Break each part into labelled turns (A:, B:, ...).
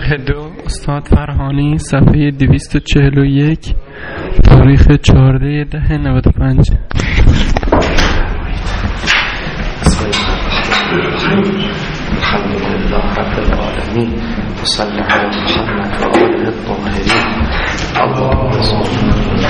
A: فقه 2 استاد فرهانی صفحه 241 تاریخ 14/10/95.
B: الحمدلله رب العالمین و صلی علی محمد و آله الطاهرین. اللهم صل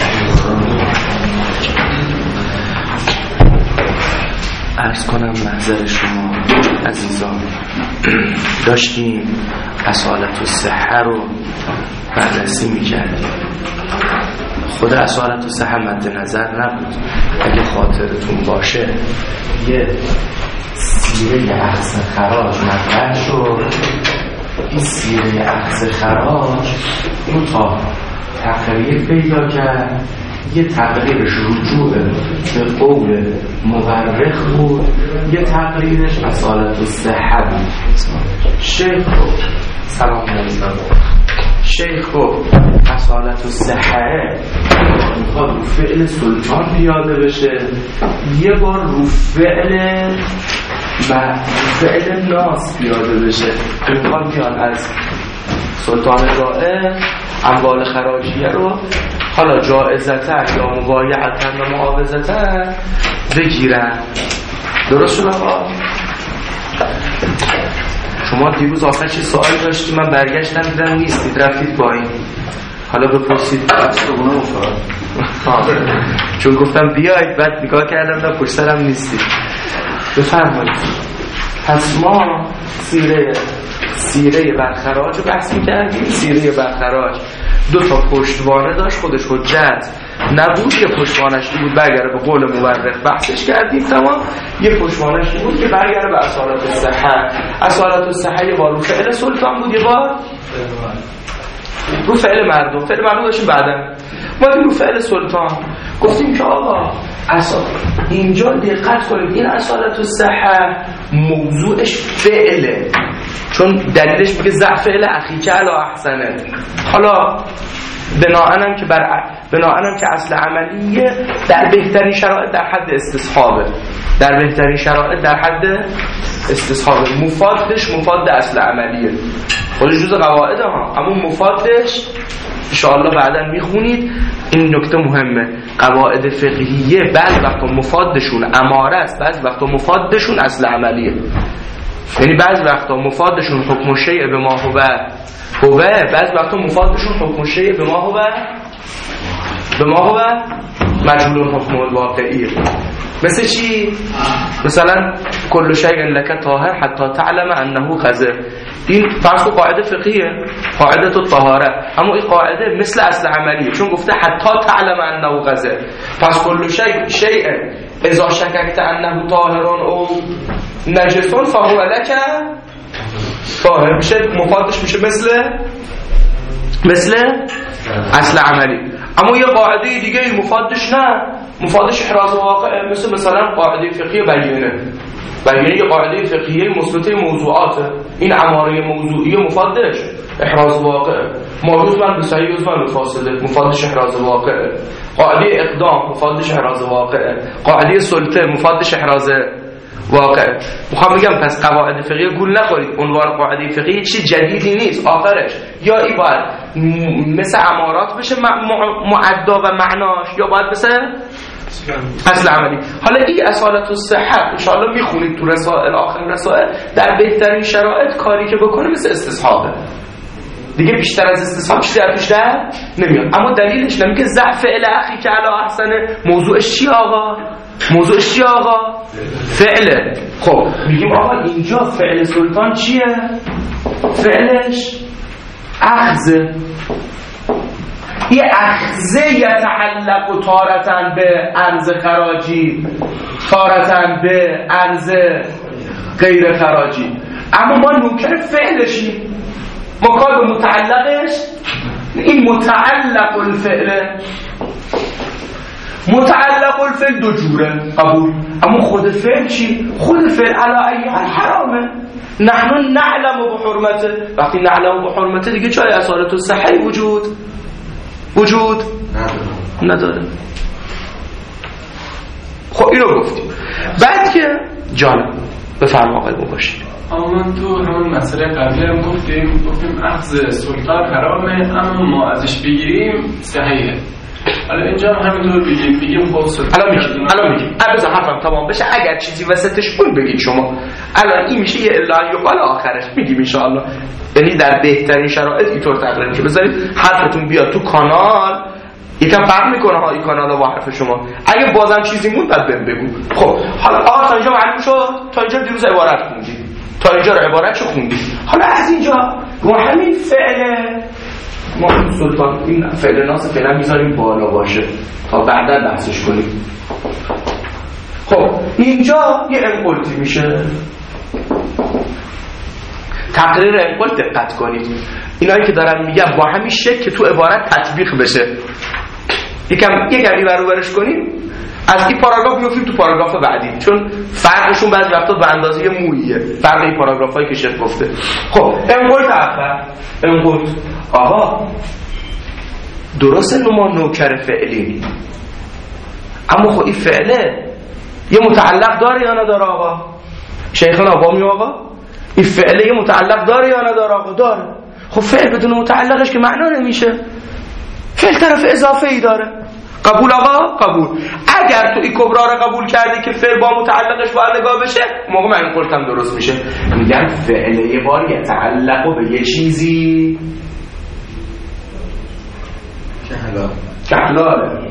B: عرض کنم محضر شما عزیزان، داشتیم اصالت الصحه رو بررسی میکردیم. خود اصالت الصحه مد نظر نبود. اگه خاطرتون باشه یه سیره اخذ خراج مطرح شد. این سیره اخذ خراج اون تا تقریر پیدا کرد. یه تقریرش رجوع به قول مورخ بود، یه تقریرش اصالت الصحه بود. شیخ گفت سلام علیکم. شیخ گفت اصالت الصحه میخواد رو فعل سلطان پیاده بشه، یه بار رو فعل ناس پیاده بشه. میخواد بیان از سلطان جائر اموال خراجیه رو حالا جائزتن یا مبایعتن و معاوضتن بگیرن. درست شد آقا؟ شما دیروز آخر چه سوال داشتید، من برگشتم دیدم نیستید، رفتید با این. حالا بپرسید چون گفتم بیاید، بعد نگاه کردم در پشت سرم نیستید. بفرمایید. پس ما سیره برخراج رو بحث می‌کردیم. سیره برخراج 2 تا پشتوانه داشت، خودش حجت نبود. یه پشتوانش بود برگره به قول مورخ، بحثش کردیم تمام. یه پشتوانش بود که برگره به اصالت الصحه. اصالت الصحه یه بار رو فعل سلطان بود، یه بار رو فعل مردم. فعل مردم داشتیم بعدن ما رو فعل سلطان. گفتیم که آقا اینجا دقت کنید، این اصالت الصحه موضوعش فعله، چون دلیلش میگه ضعف فعل اخیک علی احسنه. حالا بناءً که اصل عملیه در بهترین شرایط در حد استصحابه. در بهترین شرایط در حد استصحابه. مفادش مفاد اصل عملیه، خودش جز قواعده ها، اما مفادش انشاءالله بعدا میخونید. این نکته مهمه. قواعد فقهیه بعض وقتا مفادشون اماره است، بعض وقتا مفادشون اصل عملیه. یعنی بعض وقتا مفادشون حکم شیء به ما هو، بعض وقتا مفادشون حکم شیء به ما هو مجهول حکم الواقعیه. مثل چی؟ مثلا کل شیء لک طاهر حتی تعلم انه خضر. این فرض قاعده فقهیه، قاعده الطهاره، اما این قاعده مثل اصل عملیه، چون گفته حتی تعلم انه خضر. پس کل شیء اذا شککت انه طاهر او نجس فهو لک طاهر. میشه مفادش میشه مثل اصل عملی. اما یه قاعده دیگه مفادش نه، مفادش احراز واقع، مثلا قاعده فقهی بیانه یه قاعده فقهیه مثبته موضوعاته. این اماره موضوعی مفادش احراز واقع. ما یزمن به صحیح یزمن به فاصله، مفادش احراز واقع. قاعده اقدام مفادش احراز واقع. قاعده سلطه مفادش احراز واقع. میخوام بگم پس قواعد فقهی گول نخورید. عنوان قاعده فقهی چی جدیدی نیست. آخرش یا این باید مثل امارات بشه معدا و معناش، یا باید مثل اصل عملی. حالا این اصالت الصحه انشاءالله میخونید تو رسائل، آخر رسائل، در بهترین شرایط کاری که بکنه مثل استصحابه دیگه. بیشتر از استصحاب چیزی توش در نمیاد. اما دلیلش نمیگه ضعف فعل اخی که علی احسنه. موضوعش چی آقا؟ فعله. خب میگیم آقا اینجا فعل سلطان چیه؟ فعلش اخذه. یه اخذه یتعلق تارتن به ارز خراجی، تارتن به ارز غیر خراجی. اما ما نوکر فعلشیم، ما کار به متعلقش. این متعلق الفعل 2 جوره قبول. اما خود فعل چی؟ خود فعل علی ای حال حرامه. نحن نعلم بحرمته. وقتی نعلم بحرمته دیگه جای اصالت الصحه وجود نداره. خب اینو گفتیم. بعد که جانم بفرما آقای مباشر.
A: من تو همون مسئله قبلی هم گفتیم اخذ سلطان حرامه اما ما ازش بگیریم صحیحه. حالا اینجا هم همینطور بگیم خب
B: الان میگیم بذار حرفم تمام بشه. اگر چیزی وسطش بود بگید شما. الان این میشه یه الا یقال آخرش میگیم ان شاء الله. یعنی در بهترین شرایط اینطور تقریر میشه. بذارید حرفتون بیاد تو کانال، یکم فرق میکنه ها این کانال با حرف شما. اگه بازم چیزی موند بعد بهم بگو. خب حالا تا اینجا معلوم شد. تا اینجا دیروز عبارت خوندید، تا اینجا عبارتشو خوندید. حالا از اینجا ما همین فعل ما سلطان این فعل ناس فعلا میذاریم بالا باشه تا بعدا بحثش کنیم. خب اینجا یه انقلتی میشه. تقریر انقلت دقت کنید. اینایی که دارم میگم با همین شکل که تو عبارت تطبیق بشه. یکم برو برش کنیم. از این پاراگراف میفتیم تو پاراگراف بعدی، چون فرقشون بعضی وقتا به اندازه مویه، فرق این پاراگرافایی که شیخ گفته. خب انقلت اول، انقلت آقا درسته ما نوکر فعلی، اما خب این فعله یه متعلق داره یا نداره آقا؟ شیخان آقا آقا این فعله یه متعلق داره یا نداره آقا؟ داره. خب فعل بدون متعلقش که معنا نمیشه. فعل طرف اضافه ای داره. قبول آقا؟ قبول. اگر تو این کبرا رو قبول کردی که فعل با متعلقش باید نگاه بشه، موقع من انقلتم درست میشه. میگن فعل یه بار یتعلق به یه چیزی که حلاله،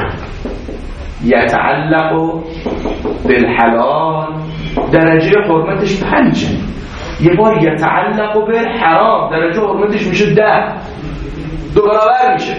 B: یتعلق بالحلال، درجه حرمتش 5. یه بار یتعلق بالحرام، درجه حرمتش میشه 10، 2 برابر میشه.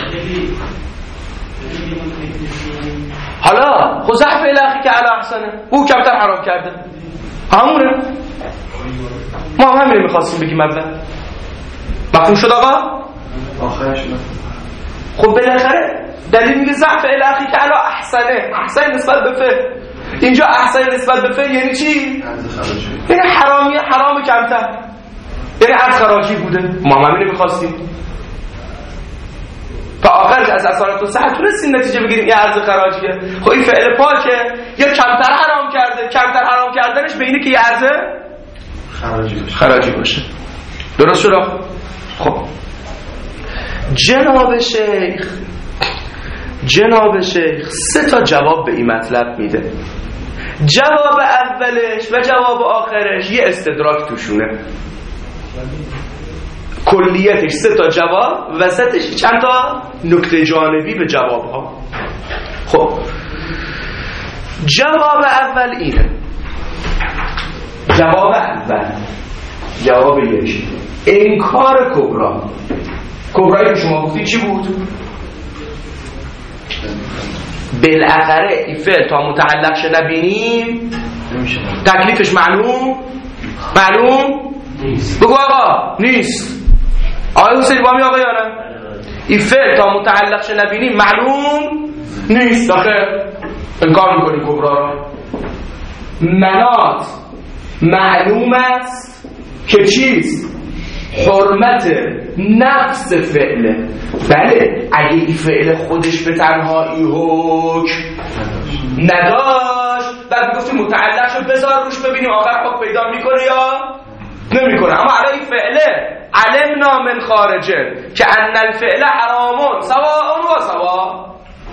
B: حالا خب ضعف الهی که علی احسنه، او کمتر حرام کرده، همونه. ما هم همینه میخواستیم بگیم اول. مفهوم شد آقا؟
C: آخرش
B: خب بالاخره دلیل میگه ضعف الهی که علی احسنه، احسن نسبت به فعل. اینجا احسن نسبت به فعل یعنی چی؟ یعنی حرام کمتر، یعنی از خراجی بوده. ما هم همینه میخواستیم. تا آخرش از اصالت و صحت تونستیم نتیجه بگیریم یه عرض خراجیه. خب این فعل پاکه یا کمتر حرام کرده، کمتر حرام کردنش به اینه که یه عرض خراجی باشه. درست شد؟ خب جناب شیخ 3 تا جواب به این مطلب میده. جواب اولش و جواب آخرش یه استدراک توشونه. کلیتش 3 تا جواب، وسطش چند تا نکته جانبی به جواب ها. خب جواب اول اینه. جواب 1 انکار کبرا. کبرایی که شما گفتی چی بود؟ بالاخره این فعل تا متعلق شه نبینیم تکلیفش معلوم نیست. بگو آقا نیست. آقای حسینی با می آقا یا نه؟ این فعل تا متعلق شه نبینیم معلوم نیست. داخل انکار میکنی کبرا را. منات معلوم است که چیست؟ حرمت نفس فعله. بله اگه این فعل خودش به تنهایی حکم نداشت بعد میگفتیم متعلق شد بذار روش ببینیم آخر حکم پیدا میکنه یا نمیکنه. اما الان این فعله علمنا من خارجه که ان الفعل حرامون سواء و سواء.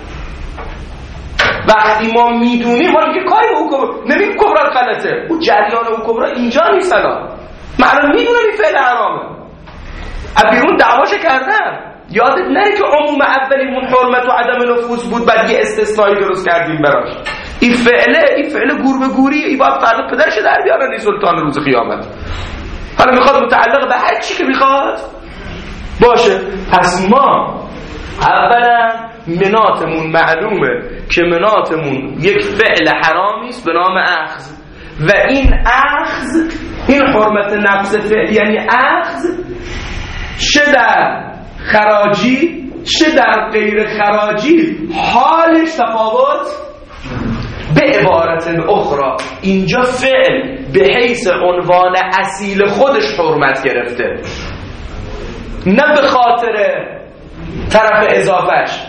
B: وقتی ما میدونیم ما میگه کاری او کبرا نمیگیم کبرا غلطه، او جریان او کبرا اینجا نیست. الان معلوم میدونم این فعل حرامه، از بیرون دعواش کردم. یادت نره که عموم اولیمون حرمت و عدم نفوذ بود، بعد یه استثنایی درست کردیم براش. این فعل گور به گوری، این باید فردا پدرش در بیارن سلطان روز قیامت. حالا میخواد متعلق به هر چی که میخواد باشه. پس ما اولا مناتمون معلومه که مناتمون یک فعل حرامی است به نام اخذ، و این اخذ، این حرمت نفس فعل یعنی اخذ، چه در خراجی چه در غیر خراجی حالش تفاوت. به عبارت اخرى اینجا فعل به حیث عنوان اصیل خودش حرمت گرفته، نه به خاطر طرف اضافهش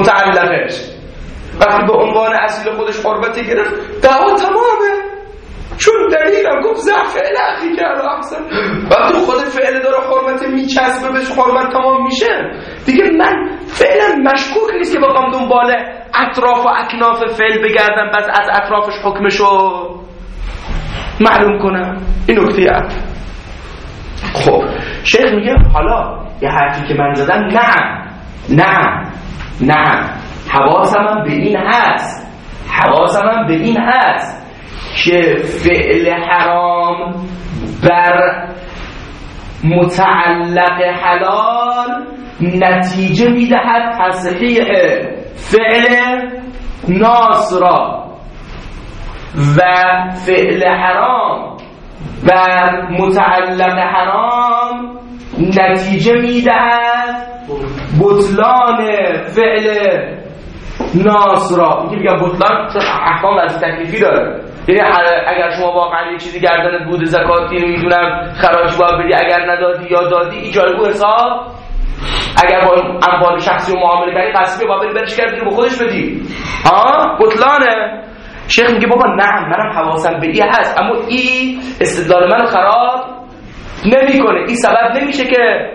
B: متعلقش. وقتی به عنوان اصیل خودش حرمتی گرفت دعوا تمامه. چون دلیلم گفت ضعف اخی کرد احسن. وقتی خود فعل داره حرمت میچسبه بهش حرمت تمام میشه دیگه، من فعلا مشکوک نیست که بخوام دنبال اطراف و اکناف فعل بگردم پس از اطرافش حکمشو معلوم کنم. این نکته اول. خب شیخ میگه حالا یه حرفی که من زدم نه حواسم به این هست که فعل حرام بر متعلق حلال نتیجه میدهد تصحیح فعل ناس را و فعل حرام بر متعلق حرام نتیجه میدهد بطلان فعل ناس را. میگه بطلان چون احکام وضع تکلیفی داره، یعنی اگر شما واقعا یه چیزی گردنت بود زکاتی نمیدونم خراج باید بدی، اگر ندادی یا دادی ایجاب حساب، اگر با اموال شخصی و معامله کردی قسمی باید بری برش کردی رو به خودش بدی، بطلانه. شیخ میگه بابا نه، منم حواسم به این هست، اما این استدلال منو خراب نمیکنه، این سبب نمیشه که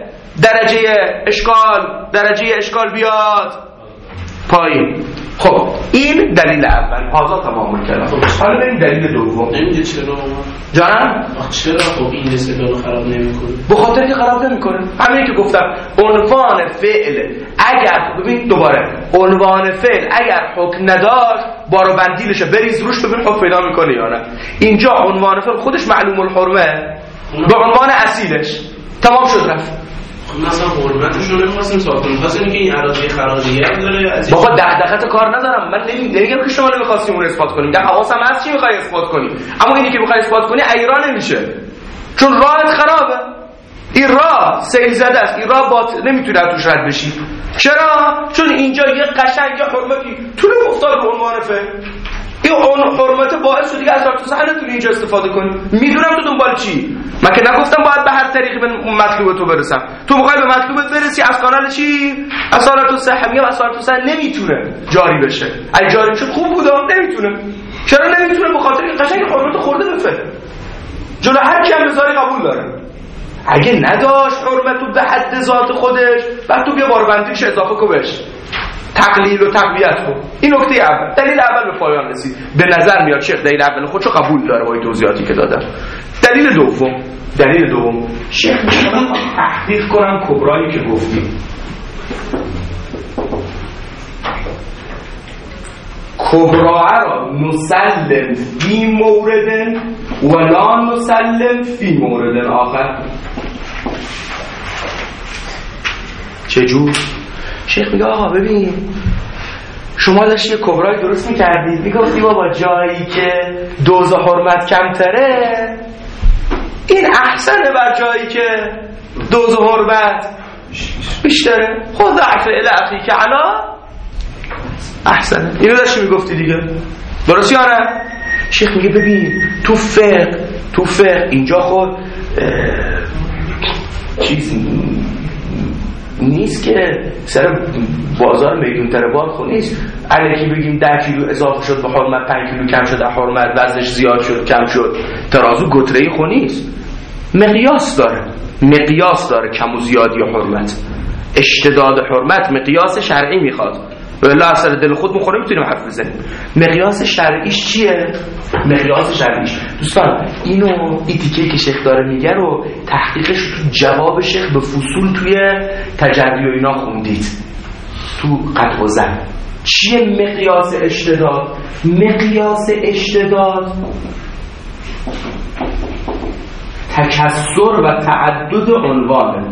B: درجه اشکال بیاد پایین. خب این دلیل اول، حاضر تمام کردم. حالا بریم دلیل دوم.
A: نمیگه چرا؟
B: جانم؟
A: چرا خب این استدلال خراب نمیکنه؟
B: به خاطر که خراب نمیکنه. همین که گفتم عنوان فعل اگر ببین دوباره عنوان فعل اگر حکم نداشت بارو بندیلشه بریز روش ببین حکم پیدا میکنه یا نه. اینجا عنوان فعل خودش معلوم الحرمه به عنوان اصیلش تمام شد رفت.
A: مثلا حرمتش رو نمی‌خواستیم ساخت کنیم، خواستیم که این اراضی خراجیه داره.
B: بابا دغدغه کار ندارم، من نمیگم که شما نمی‌خواستیم اون اثبات کنیم، در حواسم هست چی می‌خوای اثبات کنی، اما اینی که می‌خوای اثبات کنی ایران نمیشه چون راهت خرابه. این راه سیل زده است، این راه باطل، نمیتونی توش رد بشی. چرا؟ چون اینجا یه قشنگ حرمتی تو افتاد به عنوان فعل. این حرمت باعث شد دیگه از تو صحنه نتونی اینجا استفاده کنی. میدونم تو دنبال چی، من که نگفتم باید به هر طریقی به مطلوب تو برسم. تو میخوای به مطلوبت برسی از کانال چی؟ اصالت و صحه. میگم اصالت و صحه نمیتونه جاری بشه، اگه جاری میشه خوب بود، نمیتونه. چرا نمیتونه؟ به خاطر این قشنگ حرمت خورده به فعل، جلو هر کی هم بذاری قبول داره. اگه نداشت حرمتو به حد ذات خودش، بعد تو بیا باروبندیش اضافه کو بهش، تقلیل و تقویت کن. این نکته اول. دلیل اول به پایان رسید. به نظر میاد شیخ دلیل اول خودشو قبول داره با این توضیحاتی که دادم. دلیل دوم شیخ میگه تحقیق کنم کبرایی که گفتیم. کبرا را نسلم فی مورد و لا نسلم فی مورد آخر. چجور؟ شیخ میگه آقا ببین شما داشتی کبرای درست میکردید، میگفتی بابا جایی که دوز حرمت کمتره این احسنه بر جایی که دوز حرمت بیشتره. خود ضعف الاخی که علا احسنه. اینو داشتی میگفتی دیگه، درست یا نه؟ شیخ میگه ببین تو فقه اینجا خود چیز نیست که سر بازار میلیون تربات خود نیست الکی بگیم 10 کیلو اضافه شد به حرمت، 5 کیلو کم شد به حرمت، وزنش زیاد شد کم شد. ترازو گتره‌ای خود نیست، مقیاس داره کم و زیادی حرمت. اشتداد حرمت مقیاس شرعی میخواد، ولی اصلا دل خود مخوره میتونیم حرف بزنیم. مقیاس شرعیش چیه؟ مقیاس شرعیش دوستان اینو ایتیکه که شیخ داره میگه رو تحقیقش تو جواب شیخ به فصول توی تجلی و اینا خوندید تو قطع و زن. چیه مقیاس اشتداد؟ مقیاس اشتداد تکثر و تعدد عنوانه.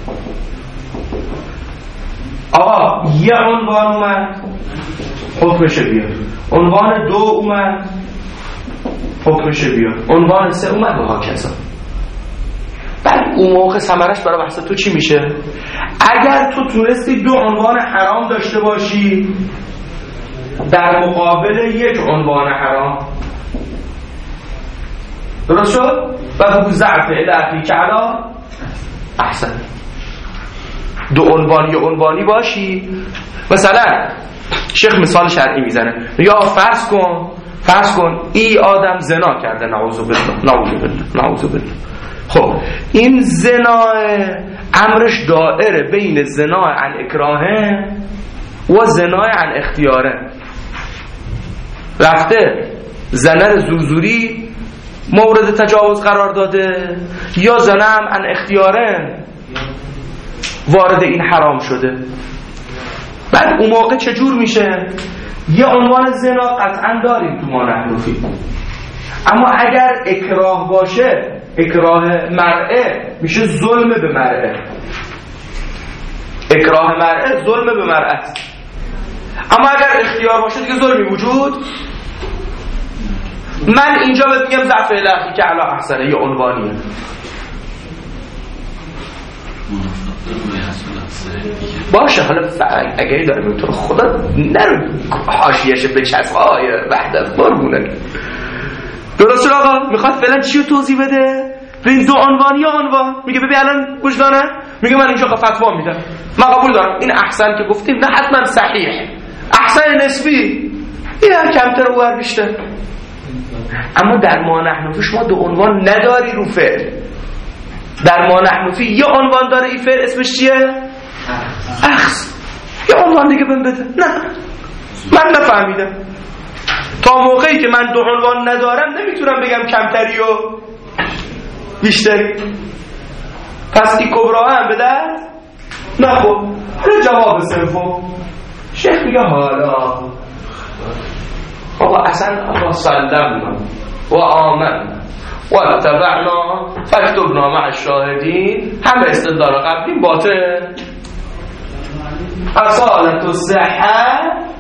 B: آقا یه عنوان اومد حکمش بیاد، عنوان 2 اومد حکمش بیاد، عنوان 3 اومد و هاکذا. بعد اون موقع ثمرش برای بحث تو چی میشه؟ اگر تو تونستی 2 عنوان حرام داشته باشی در مقابل 1 عنوان حرام، درست شد؟ و بگو ضعف الهی که علا احسن. 2 عنوان یا عنوانی باشی. مثلا شیخ مثال شرعی میزنه، یا فرض کن فرض کن این آدم زنا کرده، نعوذ بالله. خب این زنا امرش دائره بین زنا عن اکراهه و زنا عن اختیاره. رفته زنر زورزوری مورد تجاوز قرار داده یا زنا هم عن اختیاره وارد این حرام شده. بعد اون موقع چجور میشه؟ یه عنوان زنا قطعا داریم تو ما نحنفی، اما اگر اکراه باشه، اکراه مرئه، میشه ظلم به مرئه. اکراه مرئه ظلم به مرئه است. اما اگر اختیار باشه دیگه ظلمی وجود. من اینجا بهت میگم ضعف الهی که علی احسنه یه عنوانیه. باشه حالا اگه دارم تو خدا نرو حاشیه‌اش بچسب وحدت قربونت. درست آقا میخواد فعلا چی رو توضیح بده؟ به این دو عنوان یا عنوان میگه ببین الان وجدانه میگه من اینجا فتوا میدم، من قبول دارم این احسن که گفتیم نه حتما صحیح، احسن نسبی یه کمتر و بیشتر. اما در ما نحنفی شما دو عنوان نداری رو فعل. در ما نحنفی یه عنوان داره این فعل اسمش چیه؟ اخذ. یه عنوان دیگه بهم بده. نه من نفهمیدم. تا موقعی که من دو عنوان ندارم نمیتونم بگم کمتری و بیشتری. پس این کبرا هم به درد نخور. حالا جواب سوم شیخ میگه حالا آقا اصلا آقا سلمنا و آمن و اتبعنا فاکتبنا مع الشاهدین، همه استدلال قبلی باطل. اصالت الصحه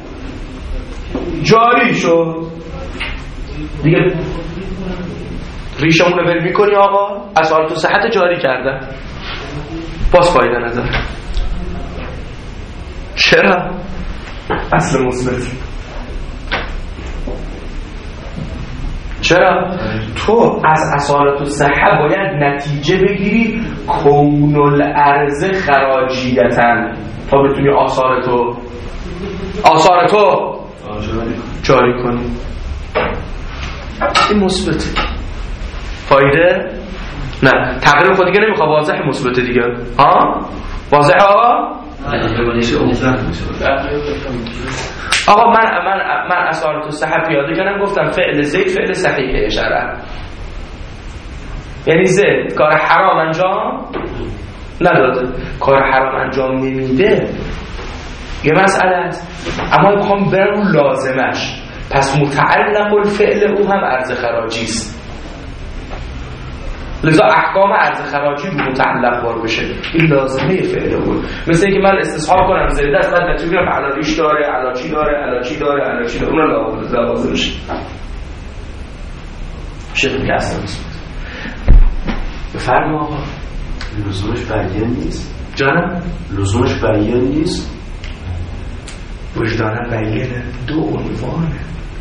B: جاری شد دیگه، ریشمون رو ول میکنی آقا، اصالت الصحه جاری کرده، باز فایده نداره. چرا؟ اصل مثبت. چرا؟ تو از اصالت الصحه باید نتیجه بگیری کون الارض خراجیتن تا بتونی آثار تو جاری کنی. این مثبت. فایده؟ نه. تغییر خود دیگه نمیخواد، واضح مثبت دیگه. واضحه آقا؟ آقا من اصالت الصحه پیاده کردم، گفتم فعل زید فعل صحیحه شرعا، یعنی زید کار حرام انجام نداده، کار حرام انجام نمیده یه مسئله است، اما میخوام برم لازمش، پس متعلق الفعل او هم ارز خراجی است، لذا احکام ارز خراجی رو متعلق بار بشه. این لازمه فعل بود. مثل اینکه من استصحاب کنم زیده است، بعد نتیجه میگم علاچی داره، علاچی داره، علاچی داره، علاچی داره، اون لازم میشه. شیخ میگه اصلا نیست. بفرما آقا.
C: لزومش بیان نیست.
B: جانم؟
C: لزومش بیان نیست.
B: وجدانم بیانه. دو عنوانه.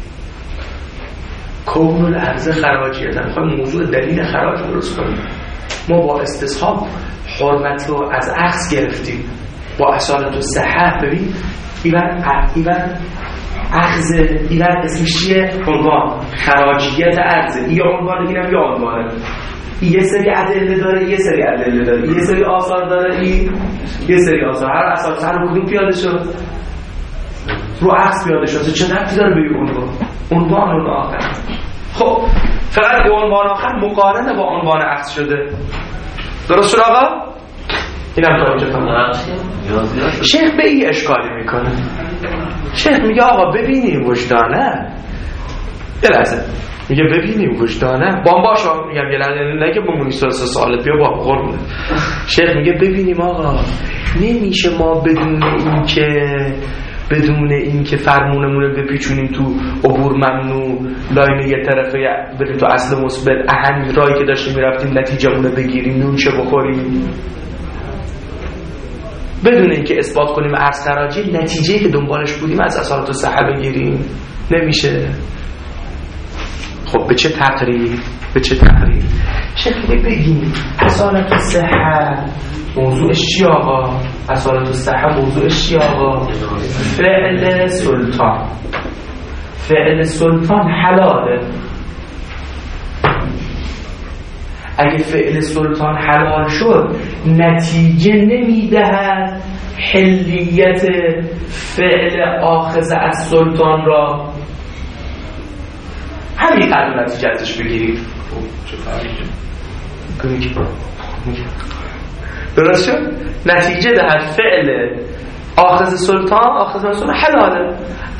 B: کون الارض خراجیه. میخوایم موضوع دلیل خراج درست کنیم. ما با استصحاب حرمت رو از اخذ گرفتیم، با اصالت الصحه ببین ایوان اخذ ایوان اسمش چیه؟ عنوان خراجیت ارز. یه عنوان دیگه یه عنوانه، یه سری ادله داره، یه سری ادله داره، یه سری آثار داره، یه سری آثار. هر اساس هر کدوم پیاده شد رو اخذ پیاده شد، چه ربطی داره به عنوان اون آخر؟ خب فقط عنوان آخر مقارنه با عنوان اخذ شده. درست شد آقا؟ اینم تا اینجا تمام. شیخ به این اشکالی میکنه. شیخ میگه آقا ببینیم وجدانه، یه لحظه میگه ببینیم وجدانه باشا، میگم یه لحظه نگه بمونی سه سالت بیا با قربونه. شیخ میگه ببینیم آقا نمیشه ما بدون اینکه فرمونمون رو بپیچونیم تو عبور ممنوع لاین یه طرفه بریم تو اصل مثبت، اهم راهی که داشتیم میرفتیم نتیجه‌مون رو بگیریم، نونچه بخوریم، بدون اینکه اثبات کنیم ارز خراجی نتیجه‌ای که دنبالش بودیم از اصالت الصحه بگیریم. نمیشه. خب به چه تقریر؟ شکلی بگیم اصالت الصحه موضوعش چی آقا؟ اصالت الصحه موضوعش چی آقا؟ فعل سلطان. فعل سلطان حلاله. اگه فعل سلطان حلال شد نتیجه نمیدهد حلیت فعل آخذ از سلطان را. همین قدر نتیجه ازش بگیریم. درست شد؟ نتیجه دهد فعل آخذ سلطان حلاله،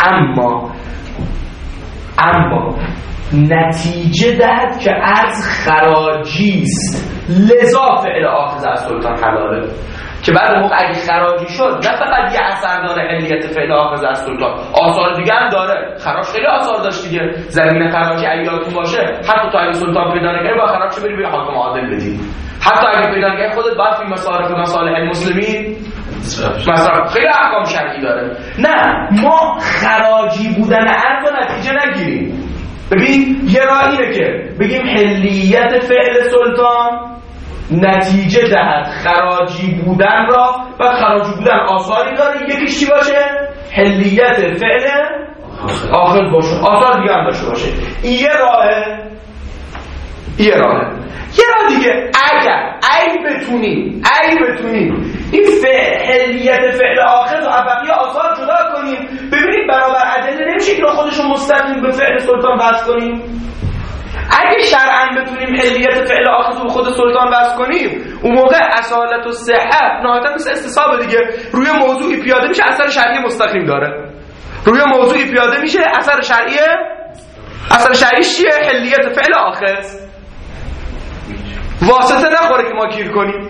B: اما نتیجه دهد که از خراجی است، لذا فعل آخذ از سلطان حلاله. که بعد موقع اگه خراجی شد نه فقط یه اثر داره حلیت فعل آخذ از سلطان، آثار دیگه هم داره. خراج خیلی آثار داشت دیگه. زمین خراجی اگه یادتون باشه حتی تو اگه سلطان پیدا نکنی با خراج بری به حاکم عادل بدی، حتی اگه پیدا نکنی خودت باید فی مصالح المسلمین مثلا خیلی احکام شرعی داره. نه ما خراجی بودن ارز و نتیجه نگیریم. ببین یه راه اینه که بگیم حلیت فعل سلطان نتیجه دهد خراجی بودن را، و خراجی بودن آثاری داره، یکیش چی باشه؟ حلیت فعل آخذ باشه، آثار دیگه هم داشته باشه. یه راهه. یه راه دیگه اگر ای بتونیم این حلیت فعل آخذ و بقیه آثار جدا کنیم، ببینید برابر ادله نمیشه که خودشون مستقیم به فعل سلطان بحث کنیم. اگه شرعاً بتونیم حلیت فعل آخذ رو خود سلطان بحث کنیم، اون موقع اصالت و صحت نهایتاً مثل استصحاب دیگه روی موضوعی پیاده میشه، اثر شرعی مستقیم داره. روی موضوعی پیاده میشه، اثر شرعیش چیه؟ حلیت فعل آخذ. واسطه نخوره که ما گیر کنیم.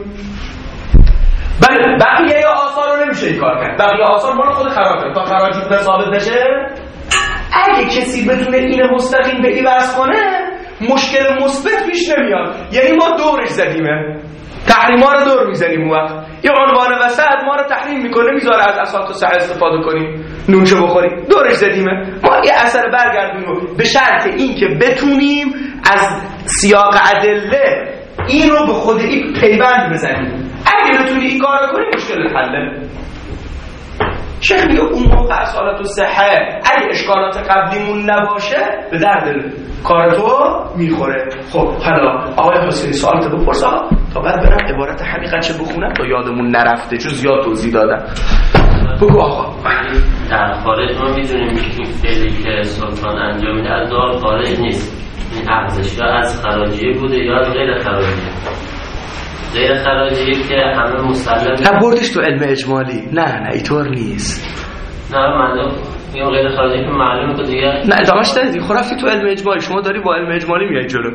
B: بقیه آثار رو نمیشه این کار کرد. بقیه آثار مال خود خراجه تا خراجی بوده ثابت بشه. اگه کسی بتونه این مستقیم به این بحث کنه مشکل مثبت پیش نمیاد. یعنی ما دورش زدیمه، تحریما رو دور میزنیم. اون وقت یه عنوان وسط ما رو تحریم میکنه، میذاره از اساس و صحه استفاده کنیم، نونشو بخوریم. دورش زدیمه. ما یه اثر برگردونیم به شرط این که بتونیم از سیاق ادله این رو به خود این پیوند بزنیم. اگه بتونی این کار رو کنی مشکل حله. شیخ میگه اون موقع اصالت و صحه اگه اشکالات قبلیمون نباشه به درد کار تو میخوره. خب حالا آقای حسینی سوالت بپرسا تا بعد برم عبارت حقیقت چه بخونم تا یادمون نرفته، چون زیاد توضیح دادم. بگو آقا.
D: در خارج ما میدونیم که این فعلی که سلطان انجام میده از دار خارج نیست، این ارزش یا از خراجی بوده یا از غیر خراجی. غیر خراجی که همه مسلم
B: بردش تو علم اجمالی. نه اینطور نیست.
D: نه من میگم غیر خراجی که معلومه که دیگه
B: نه ادامهش دادی. خرافی تو علم اجمالی شما داری با علم اجمالی میای جلو.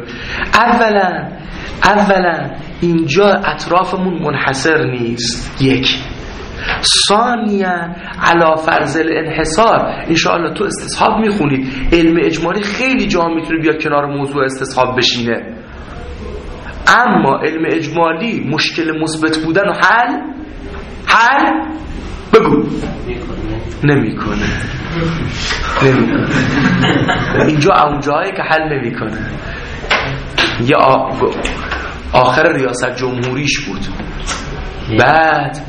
B: اولا اینجا اطرافمون منحصر نیست. یک. ثانیا علا فرض الانحصار انشاءالله تو استصحاب میخونید، علم اجمالی خیلی جا میتونه بیاد کنار موضوع استصحاب بشینه. اما علم اجمالی مشکل مثبت بودن و حل بگو نمیکنه. اینجا اون جایی که حل نمیکنه. یه آخر ریاست جمهوریش بود، بعد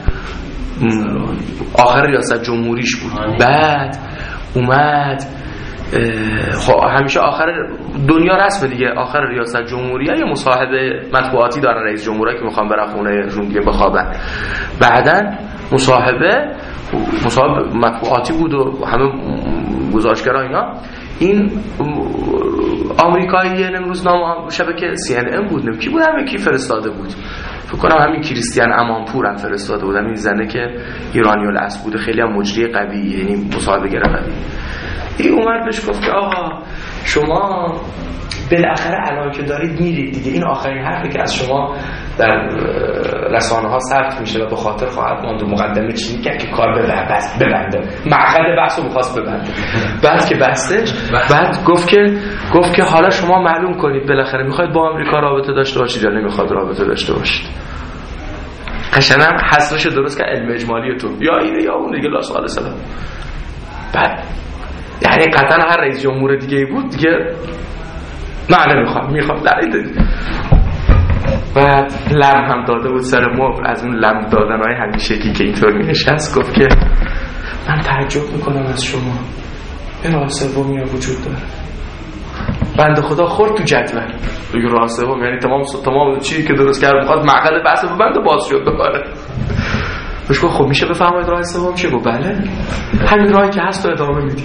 B: آخر ریاست جمهوریش بود، بعد اومد خب همیشه آخر دنیا رسمه دیگه، آخر ریاست جمهوریه یه مصاحبه مطبوعاتی دارن رئیس جمهوری که میخوان برن خونه جمهوری بخوابن. بعدن مصاحبه مطبوعاتی بود و همه گزارشگرا اینا. این آمریکایی روزنامه شبکه CNN بود، کی بود، همه کی فرستاده بود، فکر کنم همین کریستیان امانپور هم فرستاده بود، همین زنه که ایرانی الاصل بوده، خیلی هم مجری قوی، یعنی مصاحبه‌گر قوی. این اومد بهش گفت که آقا شما بالاخره الان که دارید میرید دیگه، این آخرین حرفی که از شما در رسانه ها ثبت میشه و به خاطر خواهد ماند. مقدمه چی کرد که کار ببنده، مقصد بحث رو می‌خواست ببنده. بعد که بستش، بعد گفت که حالا شما معلوم کنید بالاخره میخواید با آمریکا رابطه داشته باشید یا نمیخواد رابطه داشته باشید. قشنگم حسرش درست که علم اجمالی تو یا اینه یا اون دیگه، لا سوال سلام. بعد یعنی قطعا هر رئیس جمهور دیگه بود دیگه نه نمیخوام در این. بعد لم هم داده بود سر مبر، از اون لم دادنهای همیشگی که اینطور می نشست. گفت که من تعجب میکنم از شما، این راه سومی هم وجود داره. بنده خدا خورد تو جدول بگه راه سوم، یعنی تمام چیزی که درست کرد میخواد معقل بحث به بنده باز شد دوباره. بهش گفت خب میشه بفهمید راه سوم چیه؟ گفت بله، همین راهی که هست رو ادامه میدی.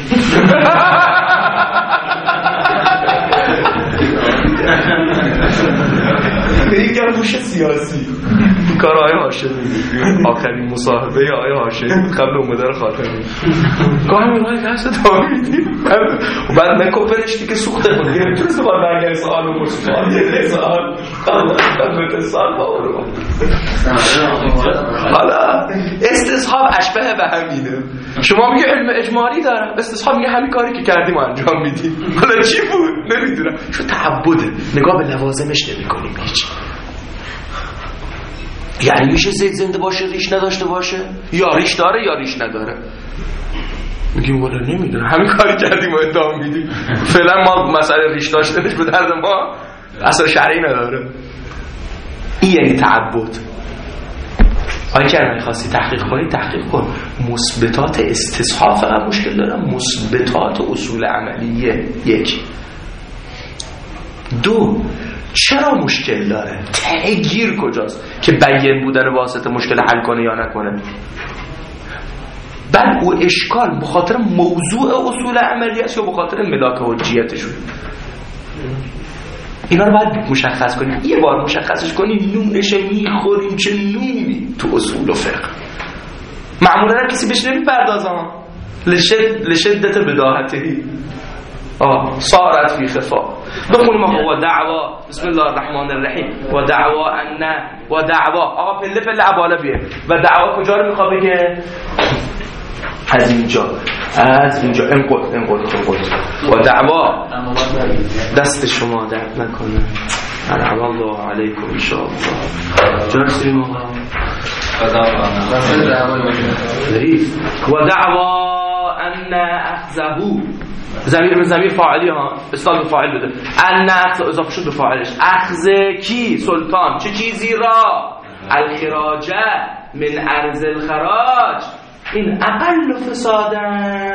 B: این گروش سیاسی این کار آقای هاشمی، آخرین مصاحبه آقای هاشمی قبل اومدن خاتمی، گاه همین راهی که هست ادامه میدی. و بعد نکوپرشتی که سوخته بود نمیتونسته باید برگه سوال رو سوال یه سوال قبل سوال باورو. حالا استصحاب اشبه به همینه. شما میگه علم اجمالی دارم، استصحاب میگه همین کاری که کردیم انجام میدیم. حالا چی بود؟ نمیدونم. شو تعبده، نگاه به لوازمش نمی‌کنیم هیچ. یعنی میشه زید زنده باشه ریش نداشته باشه؟ یا ریش داره یا ریش نداره؟ میگیم والا نمیدونم، همین کاری کردیم و ادامه میدیم. فعلا ما مسئله ریش داشتنش به درد ما اثر شرعی نداره. این یعنی تعبد. آیا کرمی خواستی تحقیق کنی تحقیق کن. مثبتات استصحاب فقط مشکل داره، مثبتات اصول عملیه. یک. دو، چرا مشکل داره؟ تغییر کجاست که بیان بودن واسطه مشکل حل کنه یا نکنه؟ بعد او اشکال بخاطر موضوع اصول عملی است یا بخاطر ملاک حجیتشون؟ اینا رو باید مشخص کنیم. یه بار مشخصش کنیم نونش میخوریم چه نونی تو اصول و فقه. معمولا کسی بهش نمیپردازه لشدت بداهتهی. صارت فی خفا. بخونیم هو دعوا بسم الله الرحمن الرحیم و دعوا ان و دعوا. آقا پله پله عباله بیه. و دعوا کجا رو میخواد بگه؟ از اینجا انقل و دعوا. دست شما درد نکنه. انعم الله علیکم ان شاء الله. جنسیم آقا و دعوا ان اخذهو. ضمیر فاعلی ها، استاد به فاعل بده. ان اضافه شد به فاعلش. اخذ کی؟ سلطان. چه چیزی را؟ الخراجه من ارض الخراج. این اقل فسادا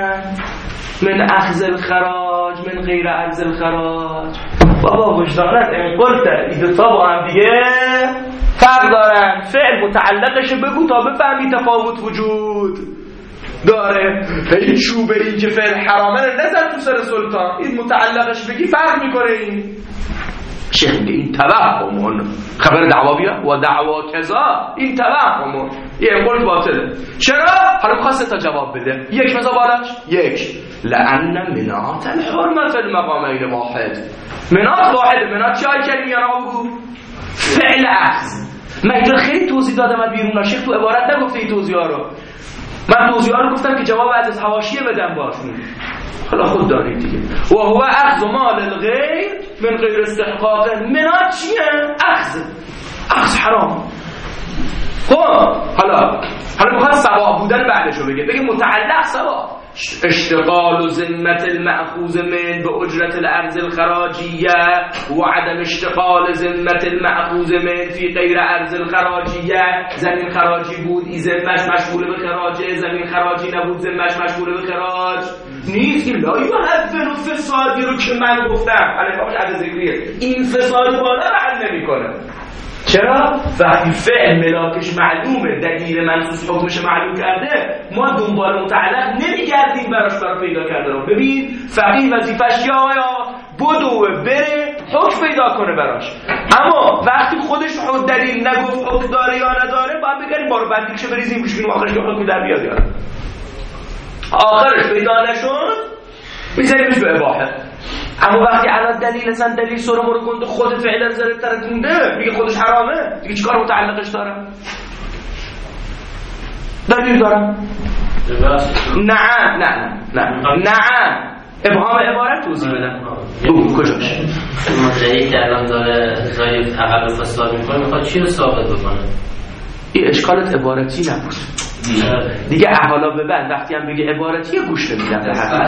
B: من اخذ الخراج من غیر ارض الخراج. بابا وجدانت این قلت این دو با هم دیگه فرق دارن. فعل متعلقش بگو تا بفهمی تفاوت وجود داره. این چوبه این که فعل حرامه نزن تو سر سلطان، این متعلقش بگی فرق میکنه. این شیخ میگه این توهمون. خبر دعوا بیا و دعوا کذا، این توهمون. یه قول باطله. چرا؟ حالا می‌خواسته تا جواب بده. یک مثلا بالاش یک لأن مناط الحرمه فی المقامین واحد. مناط واحد. مناط چی های کلمی یا بگو؟ فعل اخذ. من خیلی توضیح دادم از بیرون. شیخ تو عبارت نگفته این توضیح ها رو. من توضیح ها رو گفتم که جواب از حواشیه بدم باشون. حالا خود دارید دیگه. و هو اخذ مال الغیر من غیر استحقاق. مناط چیه؟ اخذ حرام. خب حالا میخواد سوا بودن بعدشو بگه متعلق سوا. اشتغال ذمت المأخوذ من به اجرت الارض الخراجیه و عدم اشتغال ذمت المأخوذ من فی غیر ارض الخراجیه. زمین خراجی بود ای ذمش مشغول به خراجه، زمین خراجی نبود ذمش مشغول به خراج نیست. این لا یحول فسادی رو که من گفتم الفاظ عدد ذکریه، این فساد بالا رو حل نمیکنه. چرا؟ وقتی فعل ملاکش معلومه، دلیل منصوص حکمش معلوم کرده، ما دنبال متعلق نمیگردیم برای پیدا کردن. ببین فقیه وظیفش یا بدو بره حکم پیدا کنه براش. اما وقتی خودش دلیل نگفت حکم داره یا نداره، باید بگردیم بارو بندیلشو بریزیم روش کنیم آخرش که حکم در بیاد یا آخرش پیدا نشد میذاریمش به اباحه. اما وقتی الان دلیل اصلا دلیل سر مرو گنده خود فعلا زره ترکونده میگه خودش حرامه، دیگه چیکار متعلقش دارم؟ دلیل دارم؟ نه ابهام عبارت توضیح بدم. کجاش؟
D: مدعی که الان داره زایی عقب فساد میکنه میخواد چی رو ثابت بکنه؟
B: این اشکالت عبارتی نبود دیگه. احالا به بعد وقتی هم بگه عبارتی گوش نمیدم.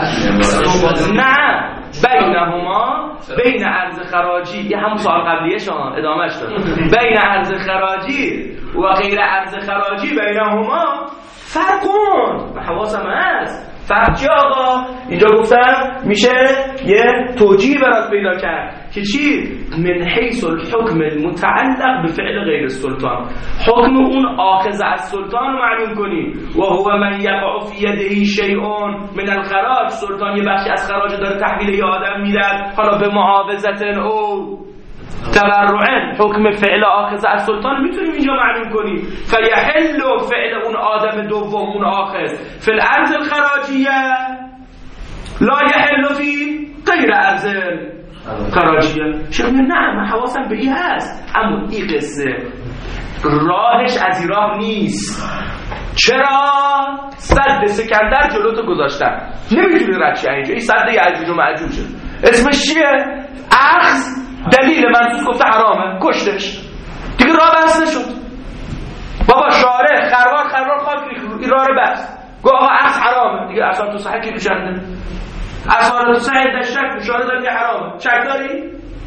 B: نه بینهما، بین ارض خراجی، یه همون سوال قبلیه شما ادامهش داد. بین ارض خراجی و غیر ارض خراجی بینهما فرقون. حواسم هست فرق چی آقا؟ اینجا گفتم میشه یه توجیه برات پیدا کرد که چی؟ من حیث الحکم المتعلق بفعل غیر السلطان، حکم اون آخذ از سلطان رو معلوم کنی. و هو من یقع فی یده شیء من الخراج، سلطان یه بخشی از خراج داره تحویل یه آدم میدن، حالا به معاوضت او تبرعن، حکم فعل آخذ از سلطان میتونیم اینجا معلوم کنیم. فیحل فعل اون آدم دوم اون آخذ فی الارض الخراجیه لا یحل فی غیر ارض خراجیه. شما نه من حواسم به این هست، اما این قصه راهش از این راه نیست. چرا؟ سد سکندر جلو تو گذاشتن، نمیتونی رد شی اینجا. این سد یعجوج و معجوجه، اسمش چیه؟ اخذ دلیل منصوص گفته حرامه، کشتش دیگه، راه بس نشد. بابا شارع خروار خاک این راه رو بس، گفت آقا اخذ حرامه دیگه. اصلا تو صحیح کی دوشنده؟ اصلا تو صحیح دشتک شارع داری حرامه، شک داری؟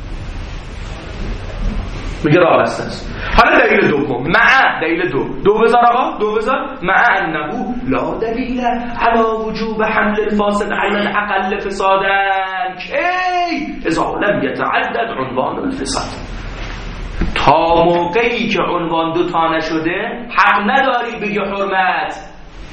B: میگه راه بسته است. حالا دلیل دوم، مع دلیل دو بذار آقا، دو بذار. مع انه لا دلیل علی وجوب حمل الفاسد علی الاقل فسادا کی اذا لم يتعدد عنوان الفساد. تا موقعی که عنوان دو تا نشده حق نداری بگی حرمت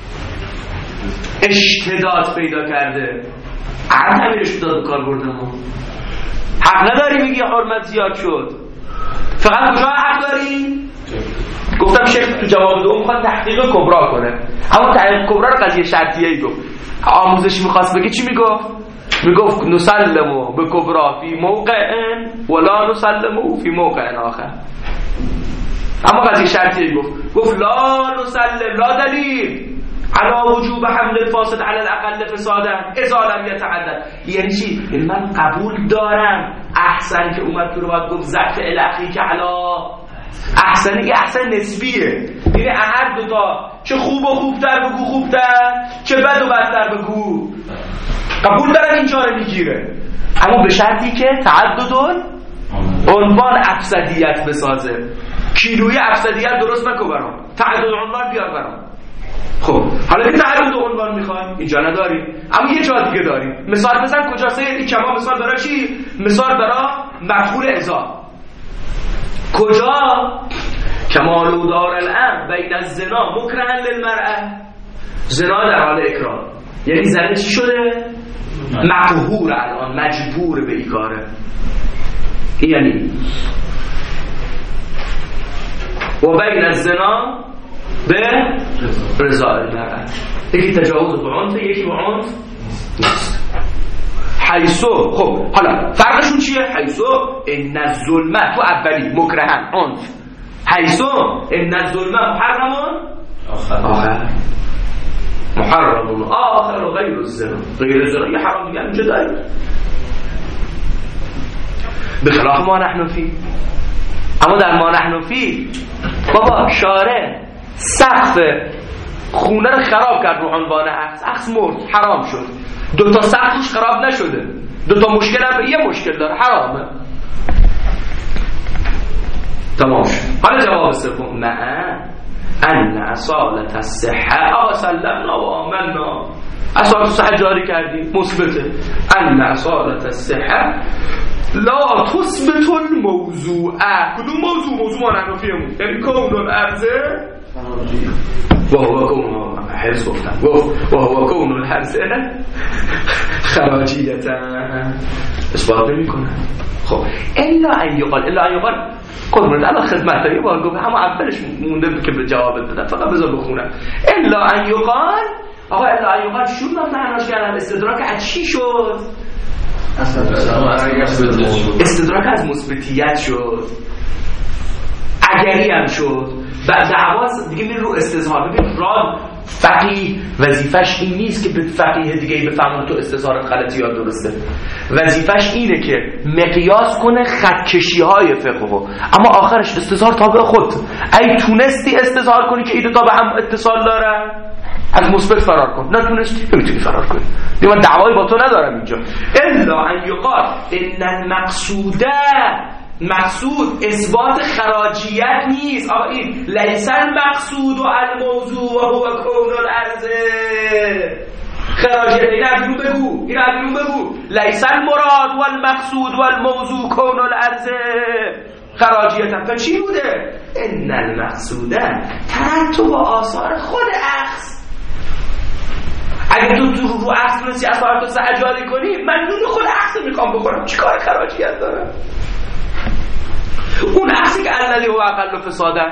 B: اشتداد پیدا کرده. همین اشتداد کار بردم، حق نداری بگی حرمت زیاد شد. فقط کجا حق داری؟ گفتم شیخ تو جواب دوم میخواد تحقیق کبرا کنه، اما تحقیق کبرا رو قضیه شرطیه ای گفت. آموزشی میخواست بگه چی میگفت؟ میگفت نسلمو به کبرا فی موقع ولا نسلمو فی موقع آخر. اما قضیه شرطیه ای گفت لا نسلم لا دلیل علی وجوب حمل الفاسد علی الاقل فسادا اذا لم یتعدد. یعنی چی؟ یعنی من قبول دارم احسن که اومد تو رو باید گفت ضعف الاخی که علا احسنه، یه احسن نسبیه. یعنی هر دوتا چه خوب و خوبتر بگو خوبتر، چه بد و بدتر بگو، قبول دارم اینجا رو میگیره، اما به شرطی که تعدد عنوان افسدیت بسازه. کیلوی افسدیت درست نکن برام، تعدد عنوان بیار برام. خب حالا این تعدد عنوان میخوایم، اینجا نداریم، اما یه جا دیگه داریم. مثال بزن کجا سید کما مثال برای چی؟ مثال برای مفعول اذا. کجا؟ کمالو دار الامر بین الزنا مکرها للمرأه، زنا در حال اکراه، یعنی زنه چی شده؟ مقهور، الان مجبور به این کاره. یعنی و بین الزنا به رضا المرأه، یکی تجاوز به عنف، یکی به عنف نیست. حیثو، خب حالا فرقشون چیه؟ حیثو ان الظلم تو اولی مکرهن عنف، حیثو ان الظلم محرمون آخر محرمون آخر و غیر الزنا، غیر الزنا یه حرام دیگه اینجا داریم. بخلاف ما نحن فی، اما در ما نحن فی بابا شارع سقف خونه رو خراب کرد رو عنوان عکس مرد، حرام شد. دوتا سقفش خراب نشده، دوتا مشکل هم یه مشکل داره، حرامه. تمام شد. حالا جواب سوم، نه ان اصالت الصحه آقا سلمنا و آمنا، اصالت الصحه جاری کردی مثبته. ان اصالت الصحه لا تثبت الموضوع. کدوم موضوع؟ موضوع منفیمون، یعنی کون الارض و هو کون حرص گفتن و هو کون الارض خراجیتا اثبات نمی‌کنه. خب الا ان یقال قربونت الان خدمت داری بار گفت، اما اولش مونده که به جواب بدم، فقط بذار بخونم. الا ان یقال، آقا الا ان یقال شون معناش کردن استدراک از چی شد؟ استدراک از مثبتیت شد، اگری هم شد. بعد دعواست دیگه میره رو استظهار. ببین راد فقیه وظیفش این نیست که به فقیه دیگه بفهمونه تو استظهارت غلطی یا درسته، وظیفش اینه که مقیاس کنه خطکشی‌های فقهو، اما آخرش استظهار تابع خود. ای تونستی استظهار کنی که این دو تا به هم اتصال دارن، از مثبت فرار کن. نه تونستی نمیتونی فرار کنی. من دعوایی با تو ندارم اینجا. الا ان یقال ان المقصود، مقصود اثبات خراجیت نیست. آقا این لیس المقصود و الموضوع و هو کون الارض خراجیت این عدلون بگو، این عدلون بگو. لیس المراد والمقصود والموضوع کون الارض خراجیت. تا چی بوده؟ ان المقصود ترتب آثار خود اخذ. اگه تو رو اخذ نسی اثار تو سعجاری کنی، من نون خود اخذ میخوام بخورم، چی کار خراجیت دارم؟ اون اخذی که الذی هو اقل فساده،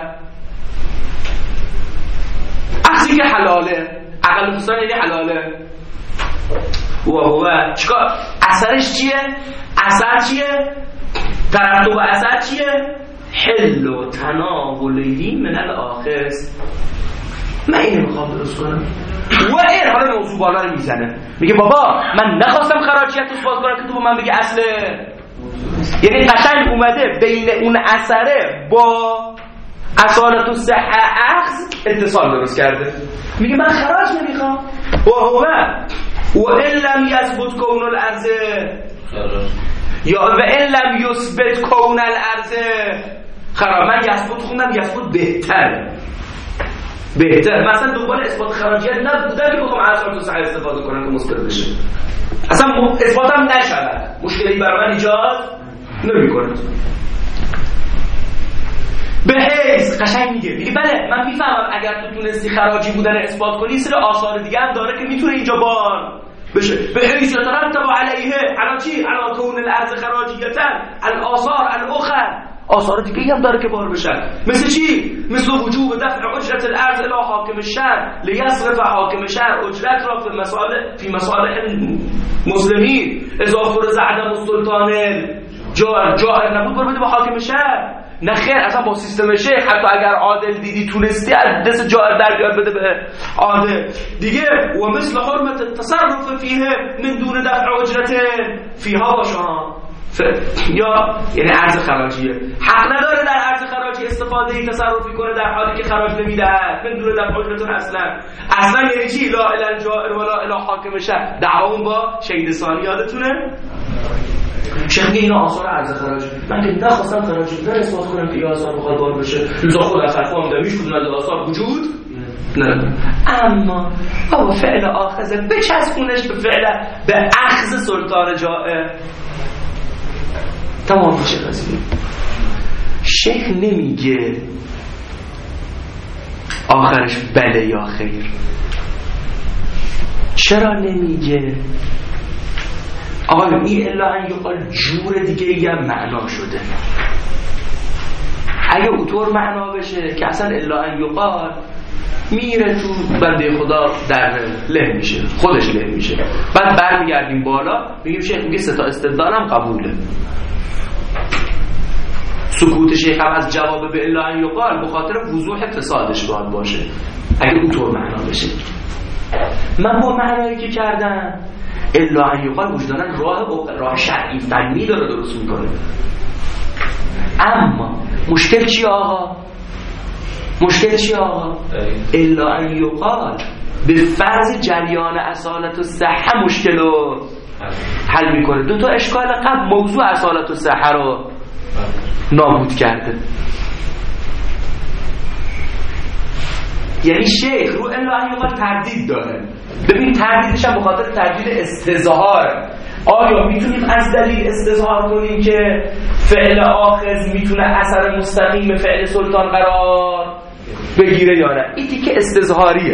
B: اخذی که حلاله، اقل فساد یعنی حلاله، و چیکار؟ اثرش چیه؟ اثر چیه؟ ترتب اثر چیه؟ حل و تناولی من الاخذ. من اینو میخوام درست کنم. و این حالا موضوع بالا رو میزنه، میگه بابا من نخواستم خراجیت رو اثبات کنم که تو با من بگی اصله. یعنی قشنگ اومده بین اون اثره با اصالت و صحه اخذ اتصال درست کرده. میگه من خراج نمیخوام. و این لم یثبت کون الارض، یا و این لم یثبت کون الارض خراج. من یثبت خوندم، یثبت بهتر. مثلا دنبال اثبات خراجیت نبودم که بخوام اصالت و صحه استفاده کنم که مثبت بشه، اصلا اثباتم نشود، مشکلی برای من ایجاد نمی‌کنه. به حیث قشنگ میگه بله من میفهمم اگر تو تونستی خراجی بودن اثبات کنی، سر آثار دیگه هم داره که میتونه اینجا بان بشه. به حیث یترتب علیه علی چی؟ علی کون الارض خراجیتا الاثار الاخر، آثار دیگه هم داره که بار بشن. مثل چی؟ مثل وجوب دفع اجرت الارض الی حاکم الشرع لیصرف حاکم الشرع اجرت را فی مصالح المسلمین اذا فرض عدم السلطان جائر نبود برو بده با حاکم شهر. نه خیر، اصلا با سیستم شیخ حتی اگر عادل دیدی تونستی از دست جائر در بیار بده به عادل دیگه. و مثل حرمت التصرف فیه من دون دفع اجرت فیها باشا یا یعنی ارز خراجیه حق نداره در ارز خراجی استفاده تصرفی کنه در حالی که خراج نمیدهد من دون دفع اجرت. اصلا یعنی چی؟ لا الی الجائر ولا الی حاکم شهر. دعوامون با شهید ثانی یادتونه؟ شیخ میگه اینا آثار ارز خراج. من که نخواستم خراجی بودن اثبات کنم که این آثار بخواد بار بشه، لذا خود از حرفا هم دمیش کدوم از آثار وجود نه. اما بابا فعل آخذه بچسبونش به فعل به اخذ سلطان جائر تمام میشه قضیه. شیخ نمیگه آخرش بله یا خیر. چرا نمیگه؟ آقا این الا ان یقال جور دیگه یه معنا شده. اگه اوتور معنا بشه که اصلا الا ان یقال میره تو بنده خدا در له میشه، خودش له میشه. بعد برمیگردیم بالا میگیم شیخ میگه سه تا استدلالم قبوله. سکوت شیخ هم از جواب به الا ان یقال به خاطر وضوح فسادش باید باشه اگه اوتور معنا بشه. من با معنایی که کردم الا ان یقال وجدانن راه شرعی فنی داره درست میکنه. اما مشکل چی آقا؟ الا ان یقال به فرض جریان اصالت و صحه مشکل رو حل میکنه. دو تا اشکال قبل موضوع اصالت و صحه رو نابود کرده. یعنی شیخ رو الا ان یقال تردید داره. ببین تردیدش هم به خاطر تردید استظهار. آیا میتونیم از دلیل استظهار کنیم که فعل آخذ میتونه اثر مستقیم فعل سلطان قرار بگیره یا نه؟ این دیگه استظهاریه،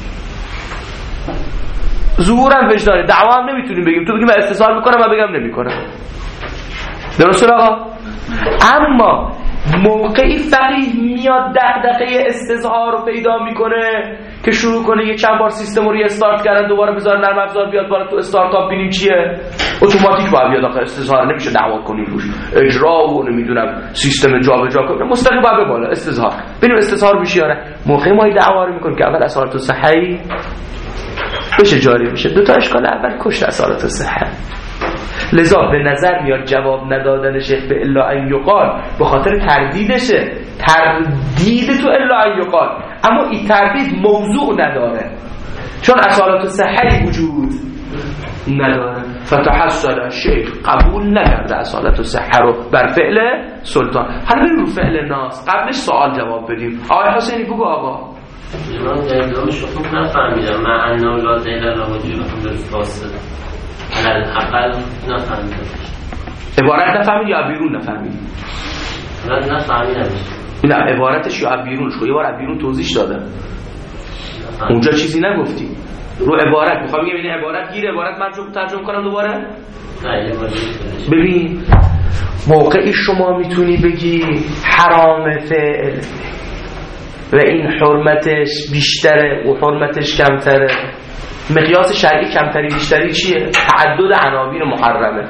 B: ظهورم وجدانه. دعوا هم نمیتونیم بگیم تو بگیم من استظهار میکنم من بگم نمیکنم. درسته آقا؟ اما موقعی فقیه میاد دغدغه استظهار رو پیدا میکنه که شروع کنه یه چند بار سیستم رو ریستارت کردن دوباره بذار نرم افزار بیاد بالا تو استارتاپ ببینیم چیه، اتوماتیک باید بیاد آخه استظهار نمیشه دعوا کنیم روش، اجرا و نمیدونم سیستم جابجا کنه مستقیم باید بالا استظهار ببینیم استظهار میشه یا نه. موقعی ما این دعوا رو میکنیم که اول اصالت الصحه بشه جاری بشه. دو تا اشکال اول کشت اصالت الصحه. لذا به نظر میاد جواب ندادن شیخ به الا ان یقال به خاطر تردیدشه، تردید تو الا ان یقال، اما این تردید موضوع نداره چون اصالت صحیح وجود نداره. فتحصل شیخ قبول نکرده اصالت صحیح رو بر فعل سلطان. حالا بریم رو فعل ناس. قبلش سوال جواب بدیم. آقای حسینی بگو آقا
D: من دلیلش خوب نفهمیدم. من انه لا دیل لا وجود بالفاسد علل اقل نفهمیدم.
B: عبارت نفهمید یا بیرون نفهمید؟
D: من نفهمیدم.
B: نه عبارتش یا بیرونش یه بار بیرون توضیح دادم. اونجا چیزی نگفتی. رو عبارت میخوام بگم این عبارت گیر عبارت من ترجمه کنم دوباره؟
D: نه
B: ببین موقعی شما میتونی بگی حرام فعل و این حرمتش بیشتره و حرمتش کمتره. مقیاس شرعی کمتری بیشتری چیه؟ تعدد عناوین محرمه.